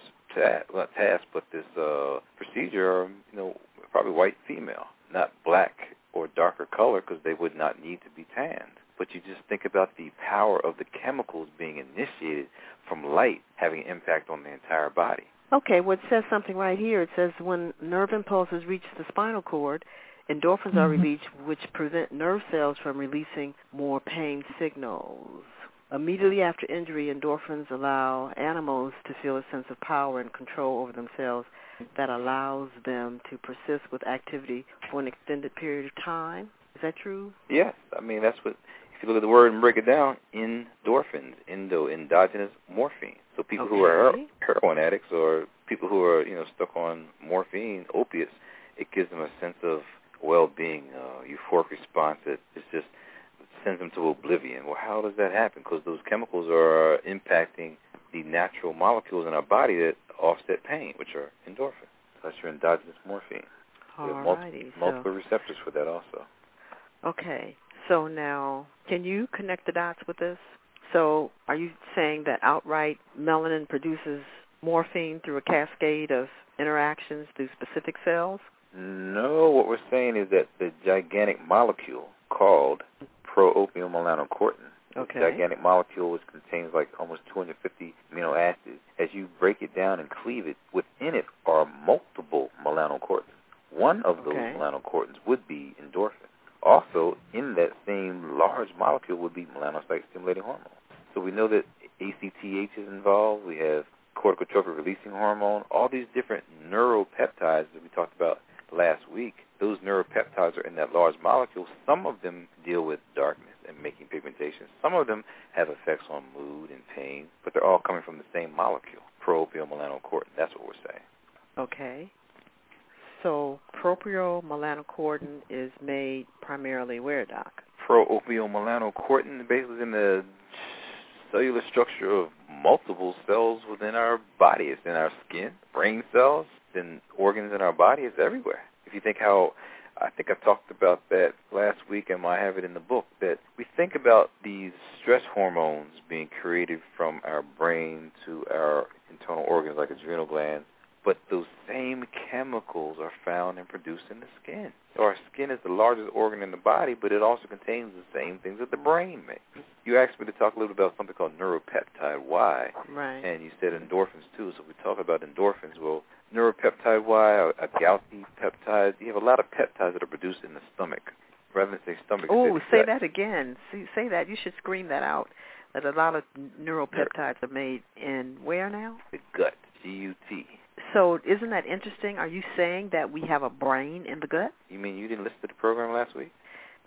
this procedure are, probably white female, not black or darker color, because they would not need to be tanned. But you just think about the power of the chemicals being initiated from light having an impact on the entire body. Okay, well, it says something right here. It says when nerve impulses reach the spinal cord, endorphins are released, which prevent nerve cells from releasing more pain signals. Immediately after injury, endorphins allow animals to feel a sense of power and control over themselves that allows them to persist with activity for an extended period of time. Is that true? Yes. I mean, that's what, if you look at the word and break it down, endorphins, endogenous morphine. So people who are heroin addicts or people who are, stuck on morphine, opiates, it gives them a sense of well-being, euphoric response that just sends them to oblivion. Well, how does that happen? Because those chemicals are impacting the natural molecules in our body that offset pain, which are endorphins. That's your endogenous morphine. We have multiple receptors for that also. Okay. So now, can you connect the dots with this? So are you saying that outright melanin produces morphine through a cascade of interactions through specific cells? No, what we're saying is that the gigantic molecule called pro-opiomelanocortin, the gigantic molecule which contains like almost 250 amino acids, as you break it down and cleave it, within it are multiple melanocortins. One of those melanocortins would be endorphin. Also, in that same large molecule would be melanocyte-stimulating hormone. So we know that ACTH is involved. We have corticotropin-releasing hormone. All these different neuropeptides that we talked about last week, those neuropeptides are in that large molecule. Some of them deal with darkness and making pigmentation. Some of them have effects on mood and pain, but they're all coming from the same molecule, pro-opiomelanocortin. That's what we're saying. Okay. So propionmelanocortin is made primarily where, Doc? Pro-opiomelanocortin basically is in the cellular structure of multiple cells within our body. It's in our skin, brain cells, in organs in our body. It's everywhere. If you think how, I think I talked about that last week, and I have it in the book, that we think about these stress hormones being created from our brain to our internal organs like adrenal glands, but those same chemicals are found and produced in the skin. So our skin is the largest organ in the body, but it also contains the same things that the brain makes. You asked me to talk a little bit about something called neuropeptide Y, and you said endorphins too. So we talk about endorphins. Well, neuropeptide Y, a Gauzy peptide, you have a lot of peptides that are produced in the stomach. Rather than say stomach, say that again. Say that. You should scream that out, that a lot of neuropeptides are made in where now? The gut, G-U-T. So isn't that interesting? Are you saying that we have a brain in the gut? You mean you didn't listen to the program last week?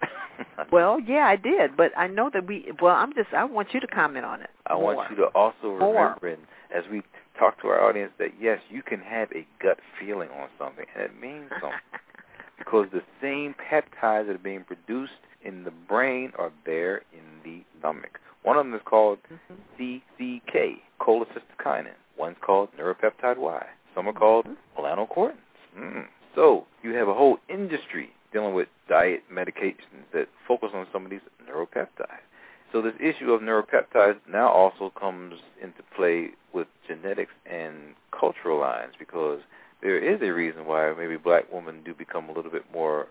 Well, yeah, I did, but I know that I want you to comment on it. I want you to also remember, as we talk to our audience, that yes, you can have a gut feeling on something, and it means something. Because the same peptides that are being produced in the brain are there in the stomach. One of them is called CCK, cholecystokinin. One's called neuropeptide Y. Some are called melanocortins. So you have a whole industry dealing with diet medications that focus on some of these neuropeptides. So this issue of neuropeptides now also comes into play with genetics and cultural lines, because there is a reason why maybe black women do become a little bit more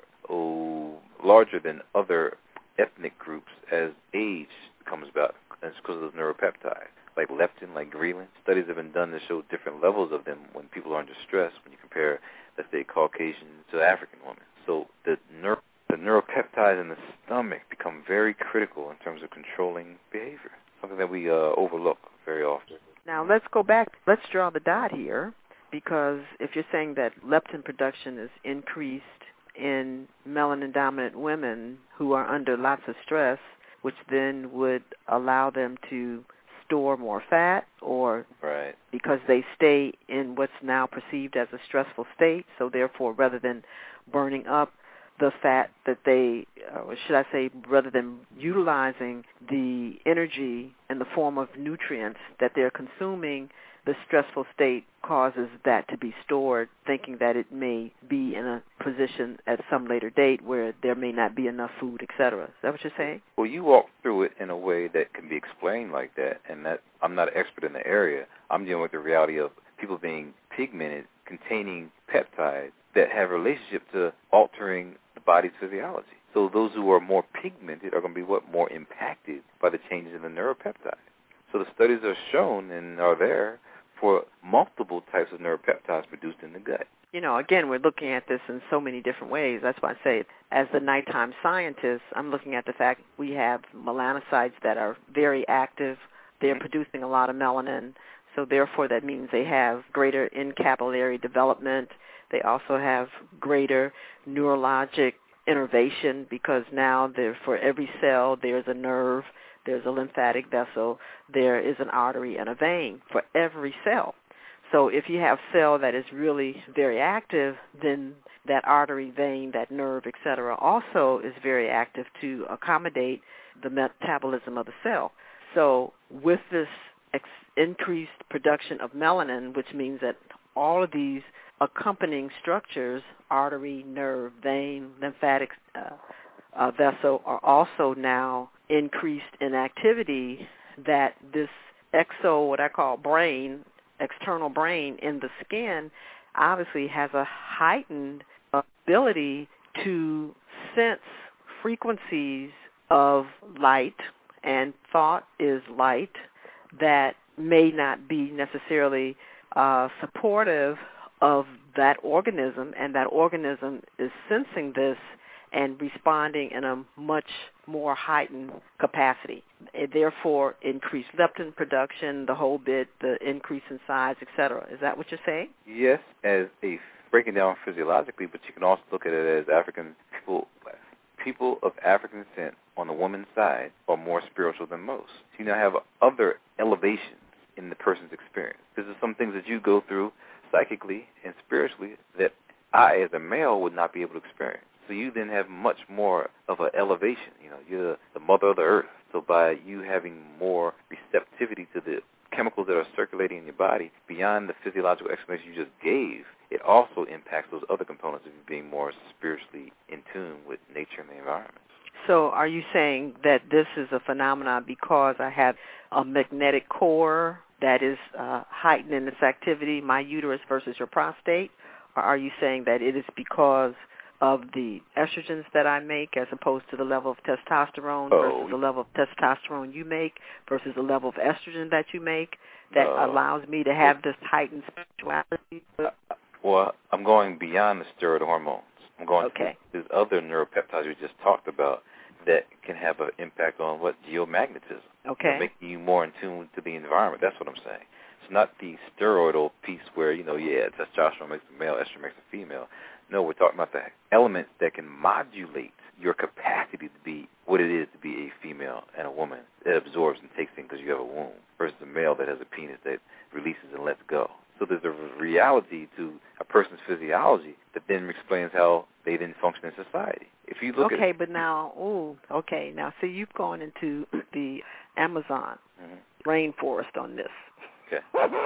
larger than other ethnic groups as age comes about. That's because of those neuropeptides, like leptin, like ghrelin. Studies have been done to show different levels of them when people are under stress when you compare, let's say, Caucasian to African women. So the neuropeptides in the stomach become very critical in terms of controlling behavior, something that we overlook very often. Now, let's go back. Let's draw the dot here, because if you're saying that leptin production is increased in melanin-dominant women who are under lots of stress, which then would allow them to store more fat, or because they stay in what's now perceived as a stressful state, so therefore rather than burning up the fat that they, or should I say, rather than utilizing the energy in the form of nutrients that they're consuming, the stressful state causes that to be stored, thinking that it may be in a position at some later date where there may not be enough food, etc. Is that what you're saying? Well, you walk through it in a way that can be explained like that, and that I'm not an expert in the area. I'm dealing with the reality of people being pigmented, containing peptides that have a relationship to altering the body's physiology. So those who are more pigmented are going to be more impacted by the changes in the neuropeptides. So the studies are shown and are there for multiple types of neuropeptides produced in the gut. You know, again, we're looking at this in so many different ways. That's why I say, as the nighttime scientist, I'm looking at the fact we have melanocytes that are very active. They're producing a lot of melanin, so therefore that means they have greater in-capillary development. They also have greater neurologic innervation, because now for every cell there's a nerve, there's a lymphatic vessel, there is an artery and a vein for every cell. So if you have a cell that is really very active, then that artery, vein, that nerve, etc., also is very active to accommodate the metabolism of the cell. So with this increased production of melanin, which means that all of these accompanying structures, artery, nerve, vein, lymphatic vessel, are also now increased in activity, that this what I call brain, external brain in the skin, obviously has a heightened ability to sense frequencies of light, and thought is light, that may not be necessarily supportive of that organism, and that organism is sensing this and responding in a much more heightened capacity. Therefore, increased leptin production, the whole bit, the increase in size, etc. Is that what you're saying? Yes, as a breaking down physiologically, but you can also look at it as African people of African descent on the woman's side are more spiritual than most. So you now have other elevations in the person's experience. This is some things that you go through psychically and spiritually that I, as a male, would not be able to experience. So you then have much more of an elevation. You know, you're the mother of the earth. So by you having more receptivity to the chemicals that are circulating in your body, beyond the physiological explanation you just gave, it also impacts those other components of you being more spiritually in tune with nature and the environment. So are you saying that this is a phenomenon because I have a magnetic core that is heightened in its activity, my uterus versus your prostate? Or are you saying that it is because of the estrogens that I make as opposed to the level of testosterone versus the level of testosterone you make versus the level of estrogen that you make that allows me to have this heightened spirituality? Well, I'm going beyond the steroid hormones. I'm going to these other neuropeptides we just talked about that can have an impact on geomagnetism. Okay. Making you more in tune to the environment. That's what I'm saying. It's not the steroidal piece where, testosterone makes a male, estrogen makes a female. No, we're talking about the elements that can modulate your capacity to be what it is to be a female and a woman that absorbs and takes in because you have a womb versus a male that has a penis that releases and lets go. So there's a reality to a person's physiology that then explains how they then function in society. If you look at but now, so you've gone into the Amazon rainforest on this. Okay.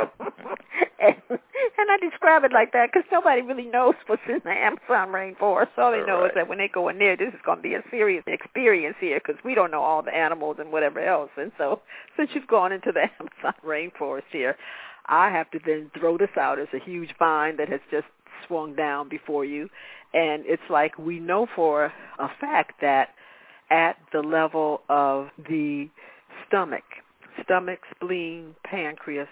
and I describe it like that because nobody really knows what's in the Amazon rainforest. All they know is that when they go in there, this is going to be a serious experience here because we don't know all the animals and whatever else. And so since you've gone into the Amazon rainforest here, I have to then throw this out as a huge vine that has just swung down before you. And it's like we know for a fact that at the level of the stomach, spleen, pancreas,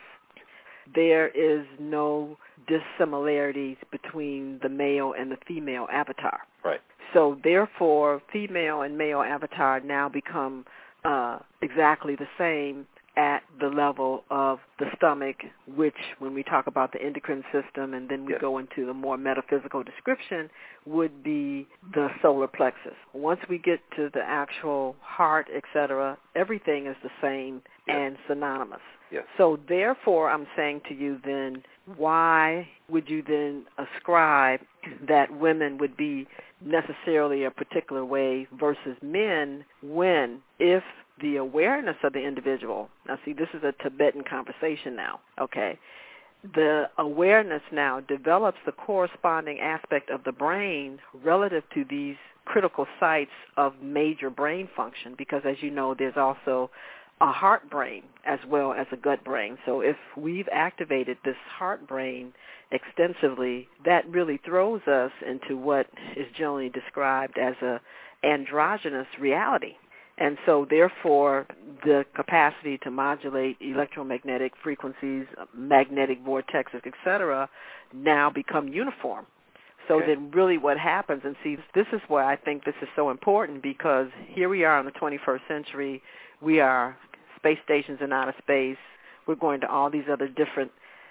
there is no dissimilarities between the male and the female avatar. Right. So therefore, female and male avatar now become exactly the same at the level of the stomach, which when we talk about the endocrine system and then we go into the more metaphysical description, would be the solar plexus. Once we get to the actual heart, etc., everything is the same and synonymous. Yes. So therefore, I'm saying to you then, why would you then ascribe that women would be necessarily a particular way versus men when, if the awareness of the individual, now see, this is a Tibetan conversation now, okay? The awareness now develops the corresponding aspect of the brain relative to these critical sites of major brain function because, as you know, there's also a heart brain as well as a gut brain. So if we've activated this heart brain extensively, that really throws us into what is generally described as a androgynous reality. And so, therefore, the capacity to modulate electromagnetic frequencies, magnetic vortexes, etc., now become uniform. So then really what happens, and see, this is why I think this is so important because here we are in the 21st century. We are space stations in outer space. We're going to all these other different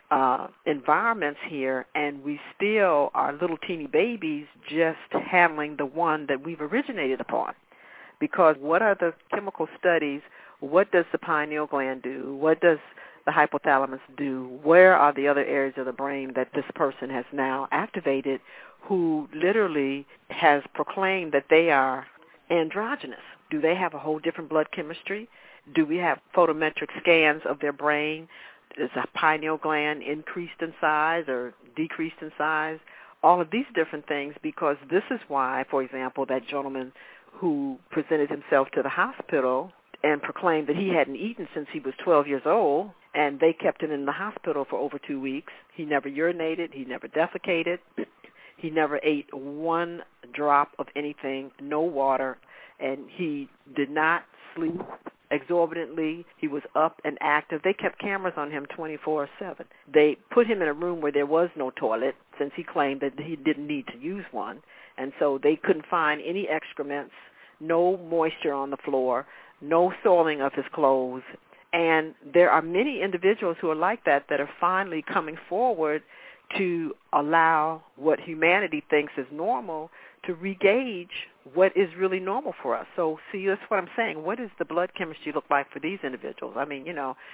environments here, and we still are little teeny babies just handling the one that we've originated upon. Because what are the chemical studies? What does the pineal gland do? What does the hypothalamus do? Where are the other areas of the brain that this person has now activated who literally has proclaimed that they are androgynous? Do they have a whole different blood chemistry? Do we have photometric scans of their brain? Is the pineal gland increased in size or decreased in size? All of these different things, because this is why, for example, that gentleman who presented himself to the hospital and proclaimed that he hadn't eaten since he was 12 years old, and they kept him in the hospital for over 2 weeks. He never urinated. He never defecated. He never ate one drop of anything, no water, and he did not sleep exorbitantly. He was up and active. They kept cameras on him 24/7. They put him in a room where there was no toilet, since he claimed that he didn't need to use one, and so they couldn't find any excrements, no moisture on the floor, no soiling of his clothes. And there are many individuals who are like that that are finally coming forward to allow what humanity thinks is normal to regauge what is really normal for us. So, see, that's what I'm saying. What does the blood chemistry look like for these individuals? I mean,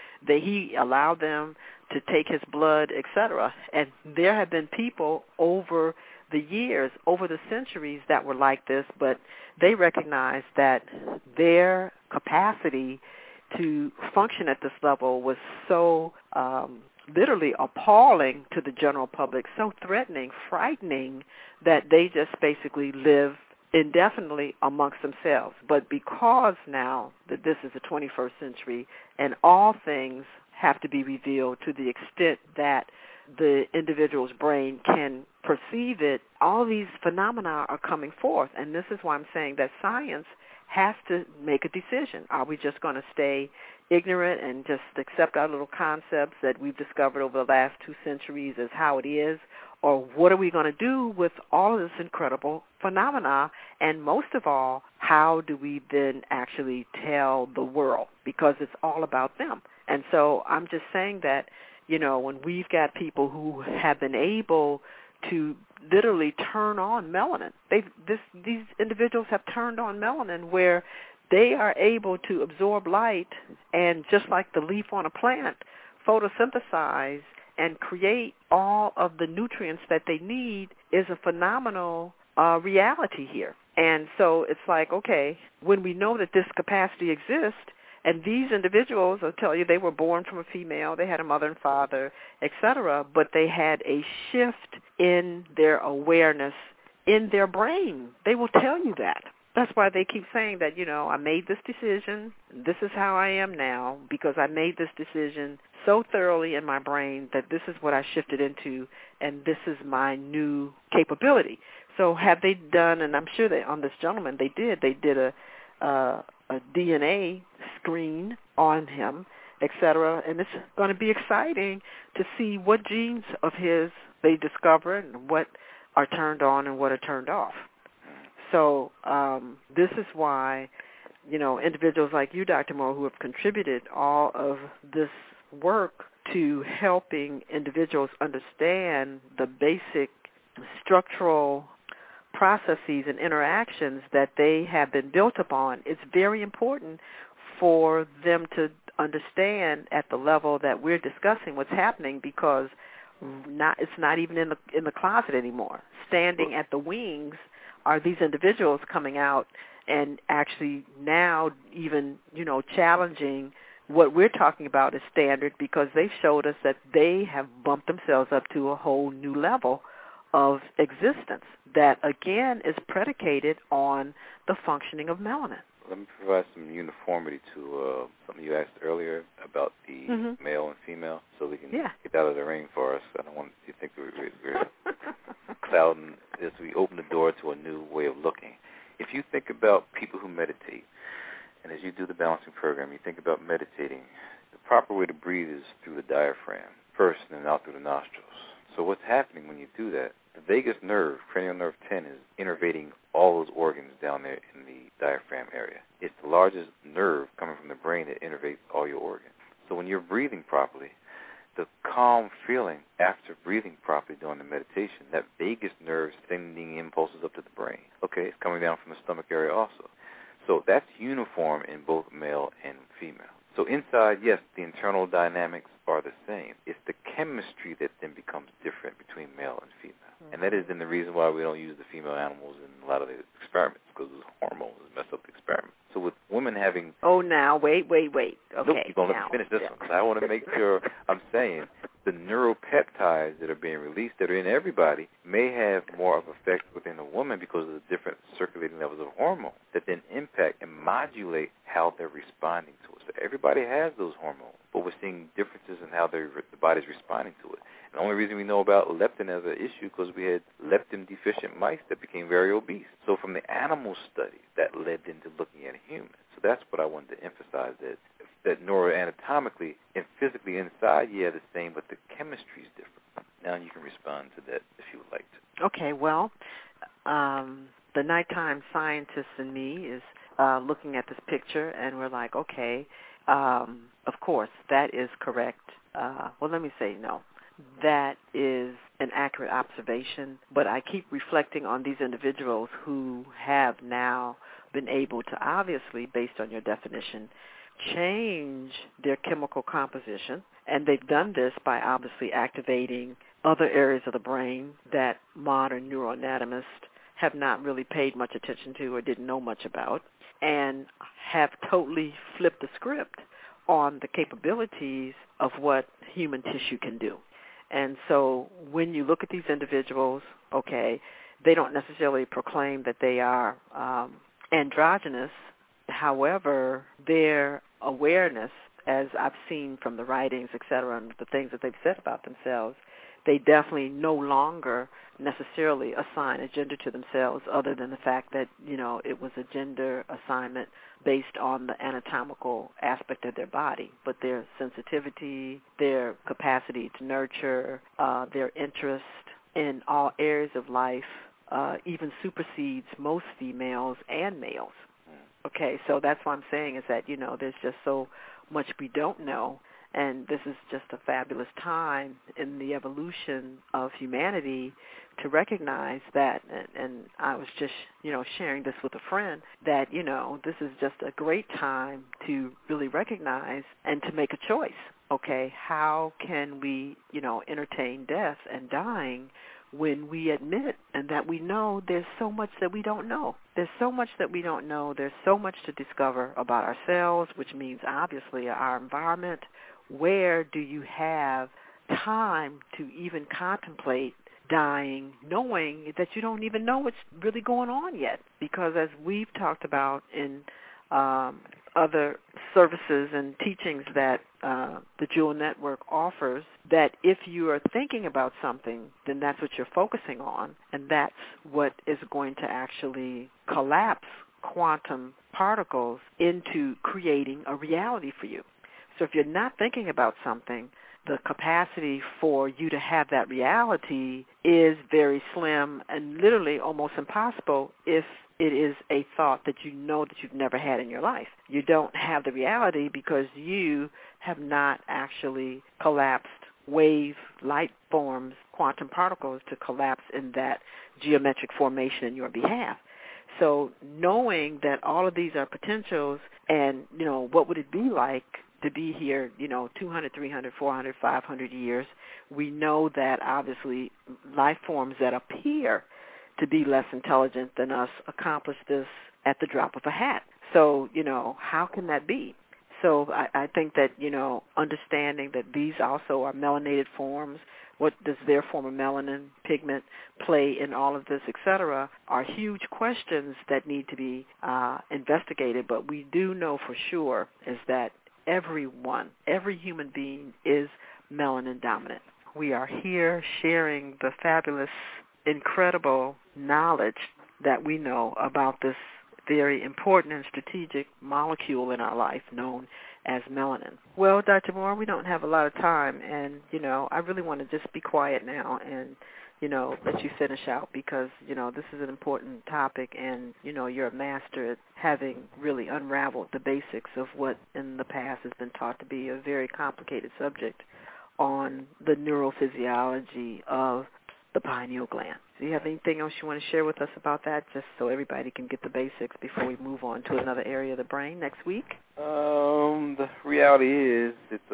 he allowed them to take his blood, etc. And there have been people over the years, over the centuries that were like this, but they recognized that their capacity to function at this level was so literally appalling to the general public, so threatening, frightening, that they just basically live indefinitely amongst themselves. But because now that this is the 21st century and all things have to be revealed to the extent that the individual's brain can perceive it, all these phenomena are coming forth. And this is why I'm saying that science has to make a decision. Are we just going to stay ignorant and just accept our little concepts that we've discovered over the last 2 centuries as how it is? Or what are we going to do with all of this incredible phenomena? And most of all, how do we then actually tell the world? Because it's all about them. And so I'm just saying that, when we've got people who have been able to literally turn on melanin, these individuals have turned on melanin where they are able to absorb light and, just like the leaf on a plant, photosynthesize and create all of the nutrients that they need is a phenomenal reality here. And so it's like, okay, when we know that this capacity exists, and these individuals, I'll tell you, they were born from a female, they had a mother and father, etc., but they had a shift in their awareness in their brain. They will tell you that. That's why they keep saying that, I made this decision, this is how I am now, because I made this decision so thoroughly in my brain that this is what I shifted into, and this is my new capability. So have they done, and I'm sure that on this gentleman they did a DNA screen on him, etc., and it's going to be exciting to see what genes of his they discover and what are turned on and what are turned off. So this is why, individuals like you, Dr. Moore, who have contributed all of this work to helping individuals understand the basic structural processes and interactions that they have been built upon, it's very important for them to understand at the level that we're discussing what's happening, because it's not even in the closet anymore. Standing at the wings are these individuals coming out and actually now even, challenging what we're talking about as standard, because they've showed us that they have bumped themselves up to a whole new level of existence that, again, is predicated on the functioning of melanin. Let me provide some uniformity to something you asked earlier about the male and female, so we can get out of the ring for us. I don't want you to think we're clouding this. We open the door to a new way of looking. If you think about people who meditate, and as you do the balancing program, you think about meditating, the proper way to breathe is through the diaphragm first and then out through the nostrils. So what's happening when you do that, the vagus nerve, cranial nerve 10, is innervating all those organs down there in the diaphragm area. It's the largest nerve coming from the brain that innervates all your organs. So when you're breathing properly, the calm feeling after breathing properly during the meditation, that vagus nerve sending impulses up to the brain. Okay, it's coming down from the stomach area also. So that's uniform in both male and female. So inside, yes, the internal dynamics are the same. It's the chemistry that then becomes different between male and female. And that is then the reason why we don't use the female animals in a lot of the experiments, because those hormones mess up the experiment. So with women having... Oh, now, wait. Okay, nope, you're going to let me finish this one, because I want to make sure I'm saying the neuropeptides that are being released that are in everybody may have more of effect within a woman because of the different circulating levels of hormones that then impact and modulate how they're responding to it. So everybody has those hormones, but we're seeing differences in how the body's responding to it. And the only reason we know about leptin as an issue because we had leptin-deficient mice that became very obese. So from the animal studies, that led into looking at humans. So that's what I wanted to emphasize, that neuroanatomically and physically inside, yeah, the same, but the chemistry is different. Now you can respond to that if you would like to. Okay, well, the nighttime scientist in me is looking at this picture, and we're like, okay, of course, that is correct. Well, let me say no. That is an accurate observation, but I keep reflecting on these individuals who have now been able to obviously, based on your definition, change their chemical composition, and they've done this by obviously activating other areas of the brain that modern neuroanatomists have not really paid much attention to or didn't know much about, and have totally flipped the script on the capabilities of what human tissue can do. And so when you look at these individuals, okay, they don't necessarily proclaim that they are androgynous. However, their awareness, as I've seen from the writings, et cetera, and the things that they've said about themselves, they definitely no longer necessarily assign a gender to themselves other than the fact that, it was a gender assignment based on the anatomical aspect of their body. But their sensitivity, their capacity to nurture, their interest in all areas of life even supersedes most females and males. Okay, so that's what I'm saying is that, there's just so much we don't know. And this is just a fabulous time in the evolution of humanity to recognize that, and I was just, sharing this with a friend, that, this is just a great time to really recognize and to make a choice. Okay, how can we, entertain death and dying when we admit and that we know there's so much that we don't know. There's so much that we don't know. There's so much to discover about ourselves, which means obviously our environment. Where do you have time to even contemplate dying, knowing that you don't even know what's really going on yet? Because as we've talked about in other services and teachings that the Jewel Network offers, that if you are thinking about something, then that's what you're focusing on, and that's what is going to actually collapse quantum particles into creating a reality for you. So if you're not thinking about something, the capacity for you to have that reality is very slim and literally almost impossible if it is a thought that you know that you've never had in your life. You don't have the reality because you have not actually collapsed wave light forms, quantum particles, to collapse in that geometric formation in your behalf. So knowing that all of these are potentials and, what would it be like to be here, 200, 300, 400, 500 years, we know that obviously life forms that appear to be less intelligent than us accomplish this at the drop of a hat. So, how can that be? So I think that, understanding that these also are melanated forms, what does their form of melanin pigment play in all of this, et cetera, are huge questions that need to be investigated. But we do know for sure is that everyone, every human being is melanin dominant. We are here sharing the fabulous, incredible knowledge that we know about this very important and strategic molecule in our life known as melanin. Well, Dr. Moore, we don't have a lot of time, and, I really want to just be quiet now and, let you finish out because, this is an important topic and, you're a master at having really unraveled the basics of what in the past has been taught to be a very complicated subject on the neurophysiology of the pineal gland. Do you have anything else you want to share with us about that, just so everybody can get the basics before we move on to another area of the brain next week? The reality is it's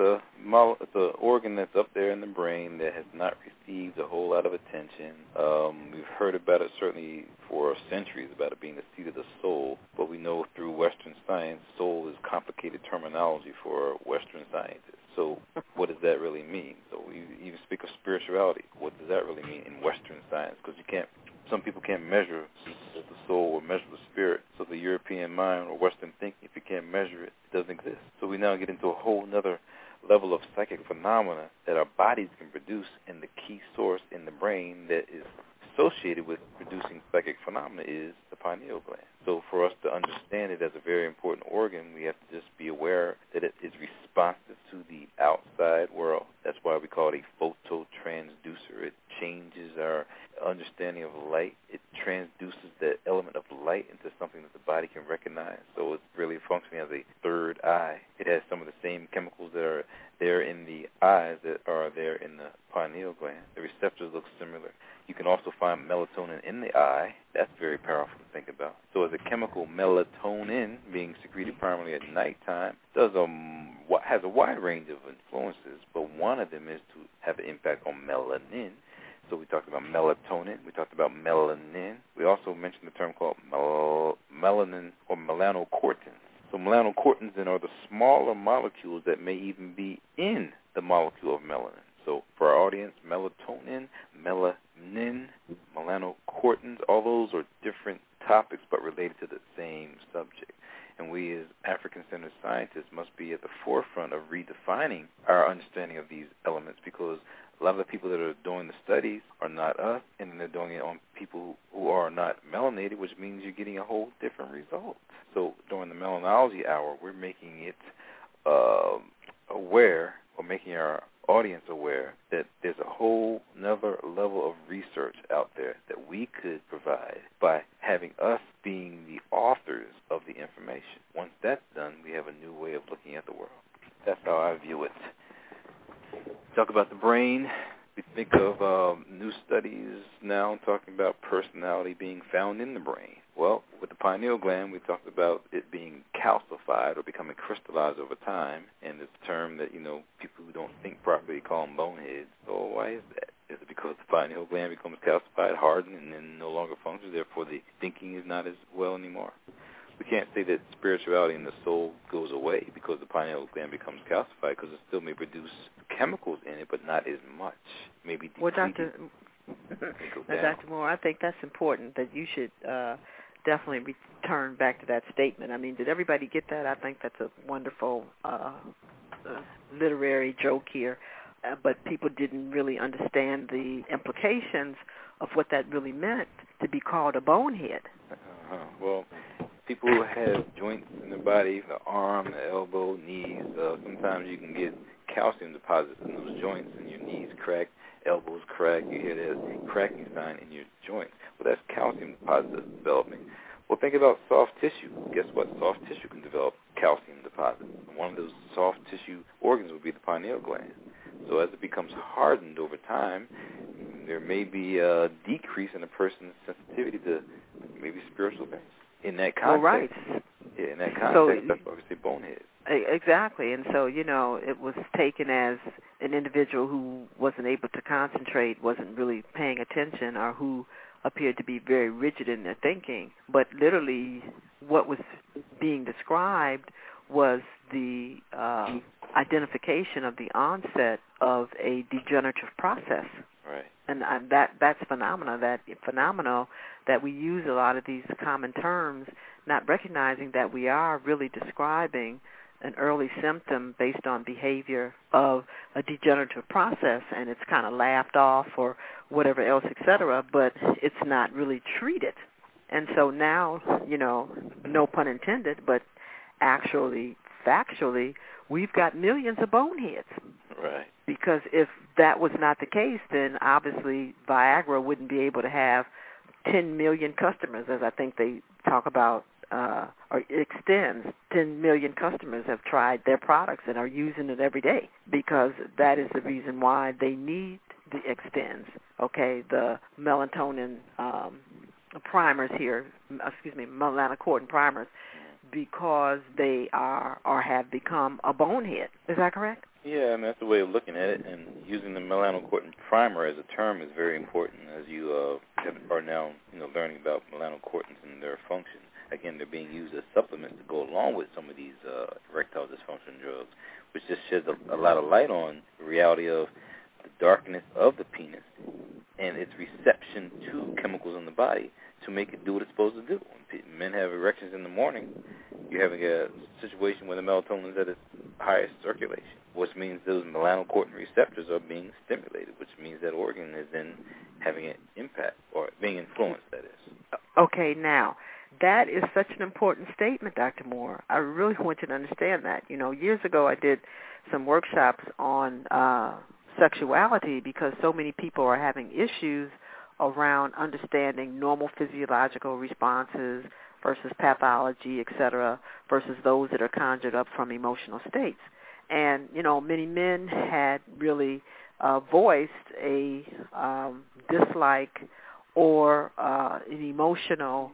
an organ that's up there in the brain that has not received a whole lot of attention. We've heard about it certainly for centuries, about it being the seat of the soul, but we know through Western science, soul is complicated terminology for Western scientists. So what does that really mean? So we even speak of spirituality. What does that really mean in Western science? Because some people can't measure the soul or measure the spirit. So the European mind or Western thinking, if you can't measure it, it doesn't exist. So we now get into a whole other level of psychic phenomena that our bodies can produce, and the key source in the brain that is associated with producing psychic phenomena is the pineal gland. So for us to understand it as a very important organ, we have to just be aware that it is responsive to the outside world. That's why we call it a phototransducer. It changes our understanding of light. It transduces the element of light into something that the body can recognize. So it's really functioning as a third eye. It has some of the same chemicals that are there in the eyes that are there in the pineal gland. The receptors look similar. You can also find melatonin in the eye. That's very powerful to think about. So as a chemical, melatonin, being secreted primarily at nighttime, has a wide range of influences, but one of them is to have an impact on melanin. So we talked about melatonin. We talked about melanin. We also mentioned the term called melanin or melanocortins. So melanocortins then are the smaller molecules that may even be in the molecule of melanin. So for our audience, melatonin, melanin, melanocortins, all those are different topics but related to the same subject. And we as African-centered scientists must be at the forefront of redefining our understanding of these elements, because a lot of the people that are doing the studies are not us, and they're doing it on people who are not melanated, which means you're getting a whole different result. So during the melanology hour, we're making it aware, or making our audience aware, that there's a whole another level of research out there that we could provide by having us being the authors of the information. Once that's done, we have a new way of looking at the world. That's how I view it. Talk about the brain. We think of new studies now talking about personality being found in the brain. Well, with the pineal gland, we talked about it being calcified or becoming crystallized over time, and it's a term that, people who don't think properly call them boneheads. So why is that? Is it because the pineal gland becomes calcified, hardened, and then no longer functions, therefore the thinking is not as well anymore? We can't say that spirituality in the soul goes away because the pineal gland becomes calcified, because it still may produce chemicals in it, but not as much. Maybe Well, Dr. Moore, I think that's important, that you should definitely return back to that statement. I mean, did everybody get that? I think that's a wonderful literary joke here, but people didn't really understand the implications of what that really meant to be called a bonehead. Well, people who have joints in their body, the arm, the elbow, knees, sometimes you can get calcium deposits in those joints, and your knees crack, elbows crack, you hear that cracking sign in your joints. Well, that's calcium deposits developing. Well, think about soft tissue. Guess what? Soft tissue can develop calcium deposits. One of those soft tissue organs would be the pineal gland. So as it becomes hardened over time, there may be a decrease in a person's sensitivity to maybe spiritual things. In that context, well, right. Yeah, in that context, that's obviously bonehead. Exactly, and so, it was taken as an individual who wasn't able to concentrate, wasn't really paying attention, or who appeared to be very rigid in their thinking. But literally what was being described was the identification of the onset of a degenerative process. Right. And that's phenomenal that we use a lot of these common terms, not recognizing that we are really describing an early symptom based on behavior of a degenerative process, and it's kind of laughed off or whatever else, etc., but it's not really treated. And so now, no pun intended, but actually, factually, we've got millions of boneheads. Right. Because if that was not the case, then obviously Viagra wouldn't be able to have 10 million customers, as I think they talk about or extends. 10 million customers have tried their products and are using it every day because that is the reason why they need the extends. Okay, the melatonin primers here, melanocortin primers, because they are or have become a bonehead. Is that correct? Yeah, and that's the way of looking at it. And using the melanocortin primer as a term is very important, as you are now, learning about melanocortins and their function. Again, they're being used as supplements to go along with some of these erectile dysfunction drugs, which just sheds a lot of light on the reality of the darkness of the penis and its reception to chemicals in the body to make it do what it's supposed to do. When men have erections in the morning, you're having a situation where the melatonin is at its highest circulation, which means those melanocortin receptors are being stimulated, which means that organ is then having an impact or being influenced, that is. Okay, now, that is such an important statement, Dr. Moore. I really want you to understand that. Years ago I did some workshops on sexuality because so many people are having issues around understanding normal physiological responses versus pathology, etc., versus those that are conjured up from emotional states. And, many men had really voiced a dislike or an emotional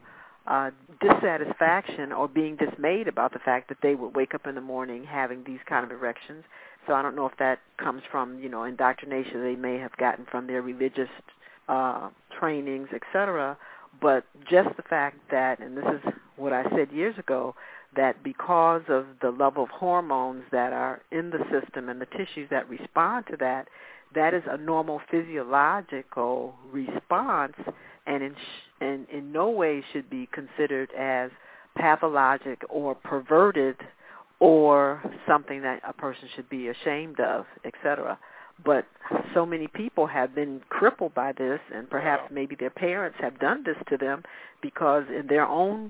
dissatisfaction or being dismayed about the fact that they would wake up in the morning having these kind of erections. So I don't know if that comes from, indoctrination they may have gotten from their religious trainings, etc., but just the fact that, and this is what I said years ago, that because of the level of hormones that are in the system and the tissues that respond to that, that is a normal physiological response and in no way should be considered as pathologic or perverted or something that a person should be ashamed of, etc. But so many people have been crippled by this, and perhaps maybe their parents have done this to them because in their own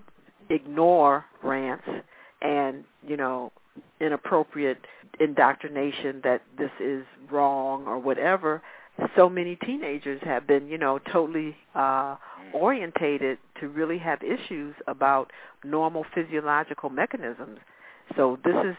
ignorance and, inappropriate indoctrination that this is wrong or whatever, so many teenagers have been, totally orientated to really have issues about normal physiological mechanisms. So this is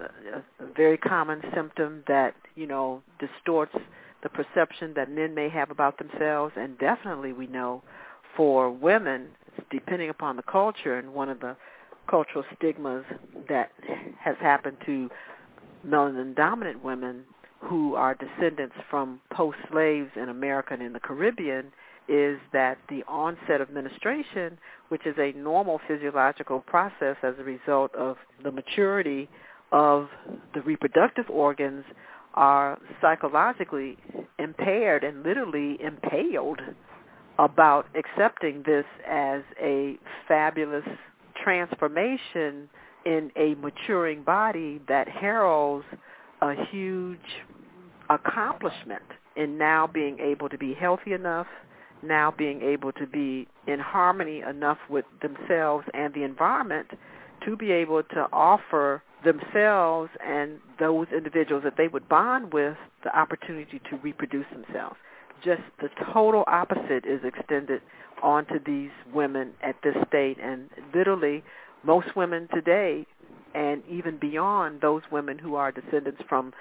a very common symptom that, distorts the perception that men may have about themselves, and definitely we know for women, depending upon the culture, and one of the cultural stigmas that has happened to melanin-dominant women who are descendants from post-slaves in America and in the Caribbean is that the onset of menstruation, which is a normal physiological process as a result of the maturity of the reproductive organs, are psychologically impaired and literally impaled about accepting this as a fabulous transformation in a maturing body that heralds a huge accomplishment in now being able to be healthy enough, now being able to be in harmony enough with themselves and the environment to be able to offer themselves and those individuals that they would bond with the opportunity to reproduce themselves. Just the total opposite is extended onto these women at this state, and literally most women today, and even beyond those women who are descendants from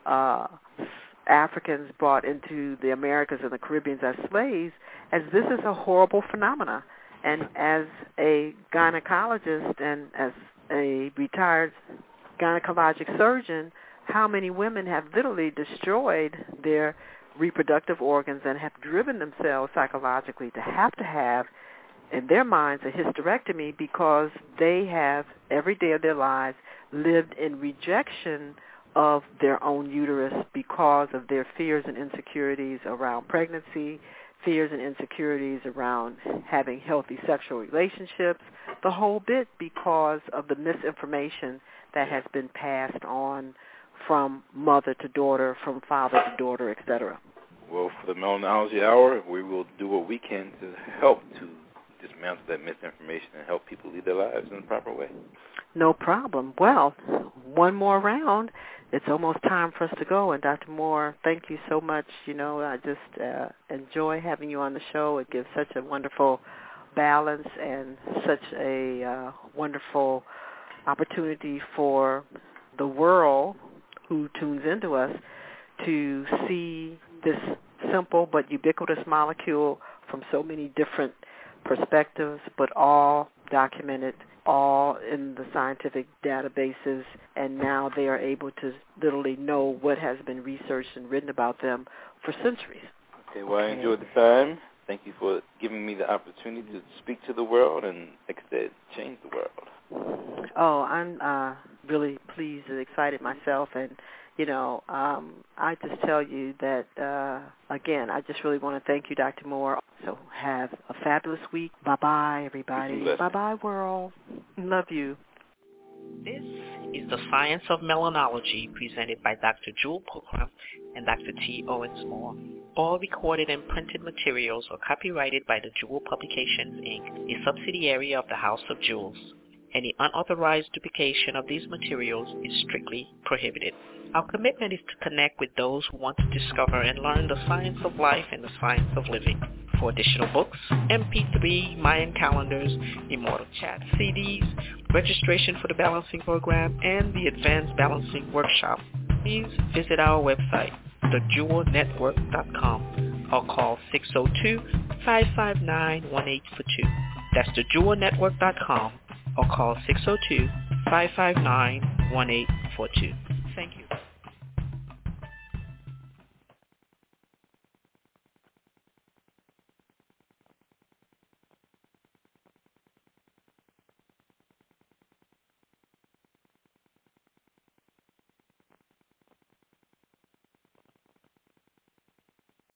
Africans brought into the Americas and the Caribbean as slaves, as this is a horrible phenomena. And as a gynecologist and as a retired gynecologic surgeon, how many women have literally destroyed their reproductive organs and have driven themselves psychologically to have, in their minds, a hysterectomy because they have, every day of their lives, lived in rejection of their own uterus because of their fears and insecurities around pregnancy, fears and insecurities around having healthy sexual relationships, the whole bit because of the misinformation that has been passed on from mother to daughter, from father to daughter, etc. Well, for the Melanology Hour, we will do what we can to help to dismantle that misinformation and help people lead their lives in the proper way. No problem. Well, one more round. It's almost time for us to go. And Dr. Moore, thank you so much. I just enjoy having you on the show. It gives such a wonderful balance and such a wonderful opportunity for the world who tunes into us to see this simple but ubiquitous molecule from so many different perspectives, but all documented, all in the scientific databases, and now they are able to literally know what has been researched and written about them for centuries. Okay, well, I enjoyed the time. Thank you for giving me the opportunity to speak to the world and, like I said, change the world. Oh, I'm really pleased and excited myself, and I just tell you that, again, I just really want to thank you, Dr. Moore. So have a fabulous week. Bye-bye, everybody. Bye-bye, world. Love you. This is The Science of Melanology, presented by Dr. Jewel Pookrum and Dr. T. Owens Moore. All recorded and printed materials are copyrighted by the Jewel Publications, Inc., a subsidiary of the House of Jewels. Any unauthorized duplication of these materials is strictly prohibited. Our commitment is to connect with those who want to discover and learn the science of life and the science of living. For additional books, MP3, Mayan calendars, Immortal Chat CDs, registration for the balancing program, and the Advanced Balancing Workshop, please visit our website, thejewelnetwork.com, or call 602-559-1842. That's thejewelnetwork.com, or call 602-559-1842.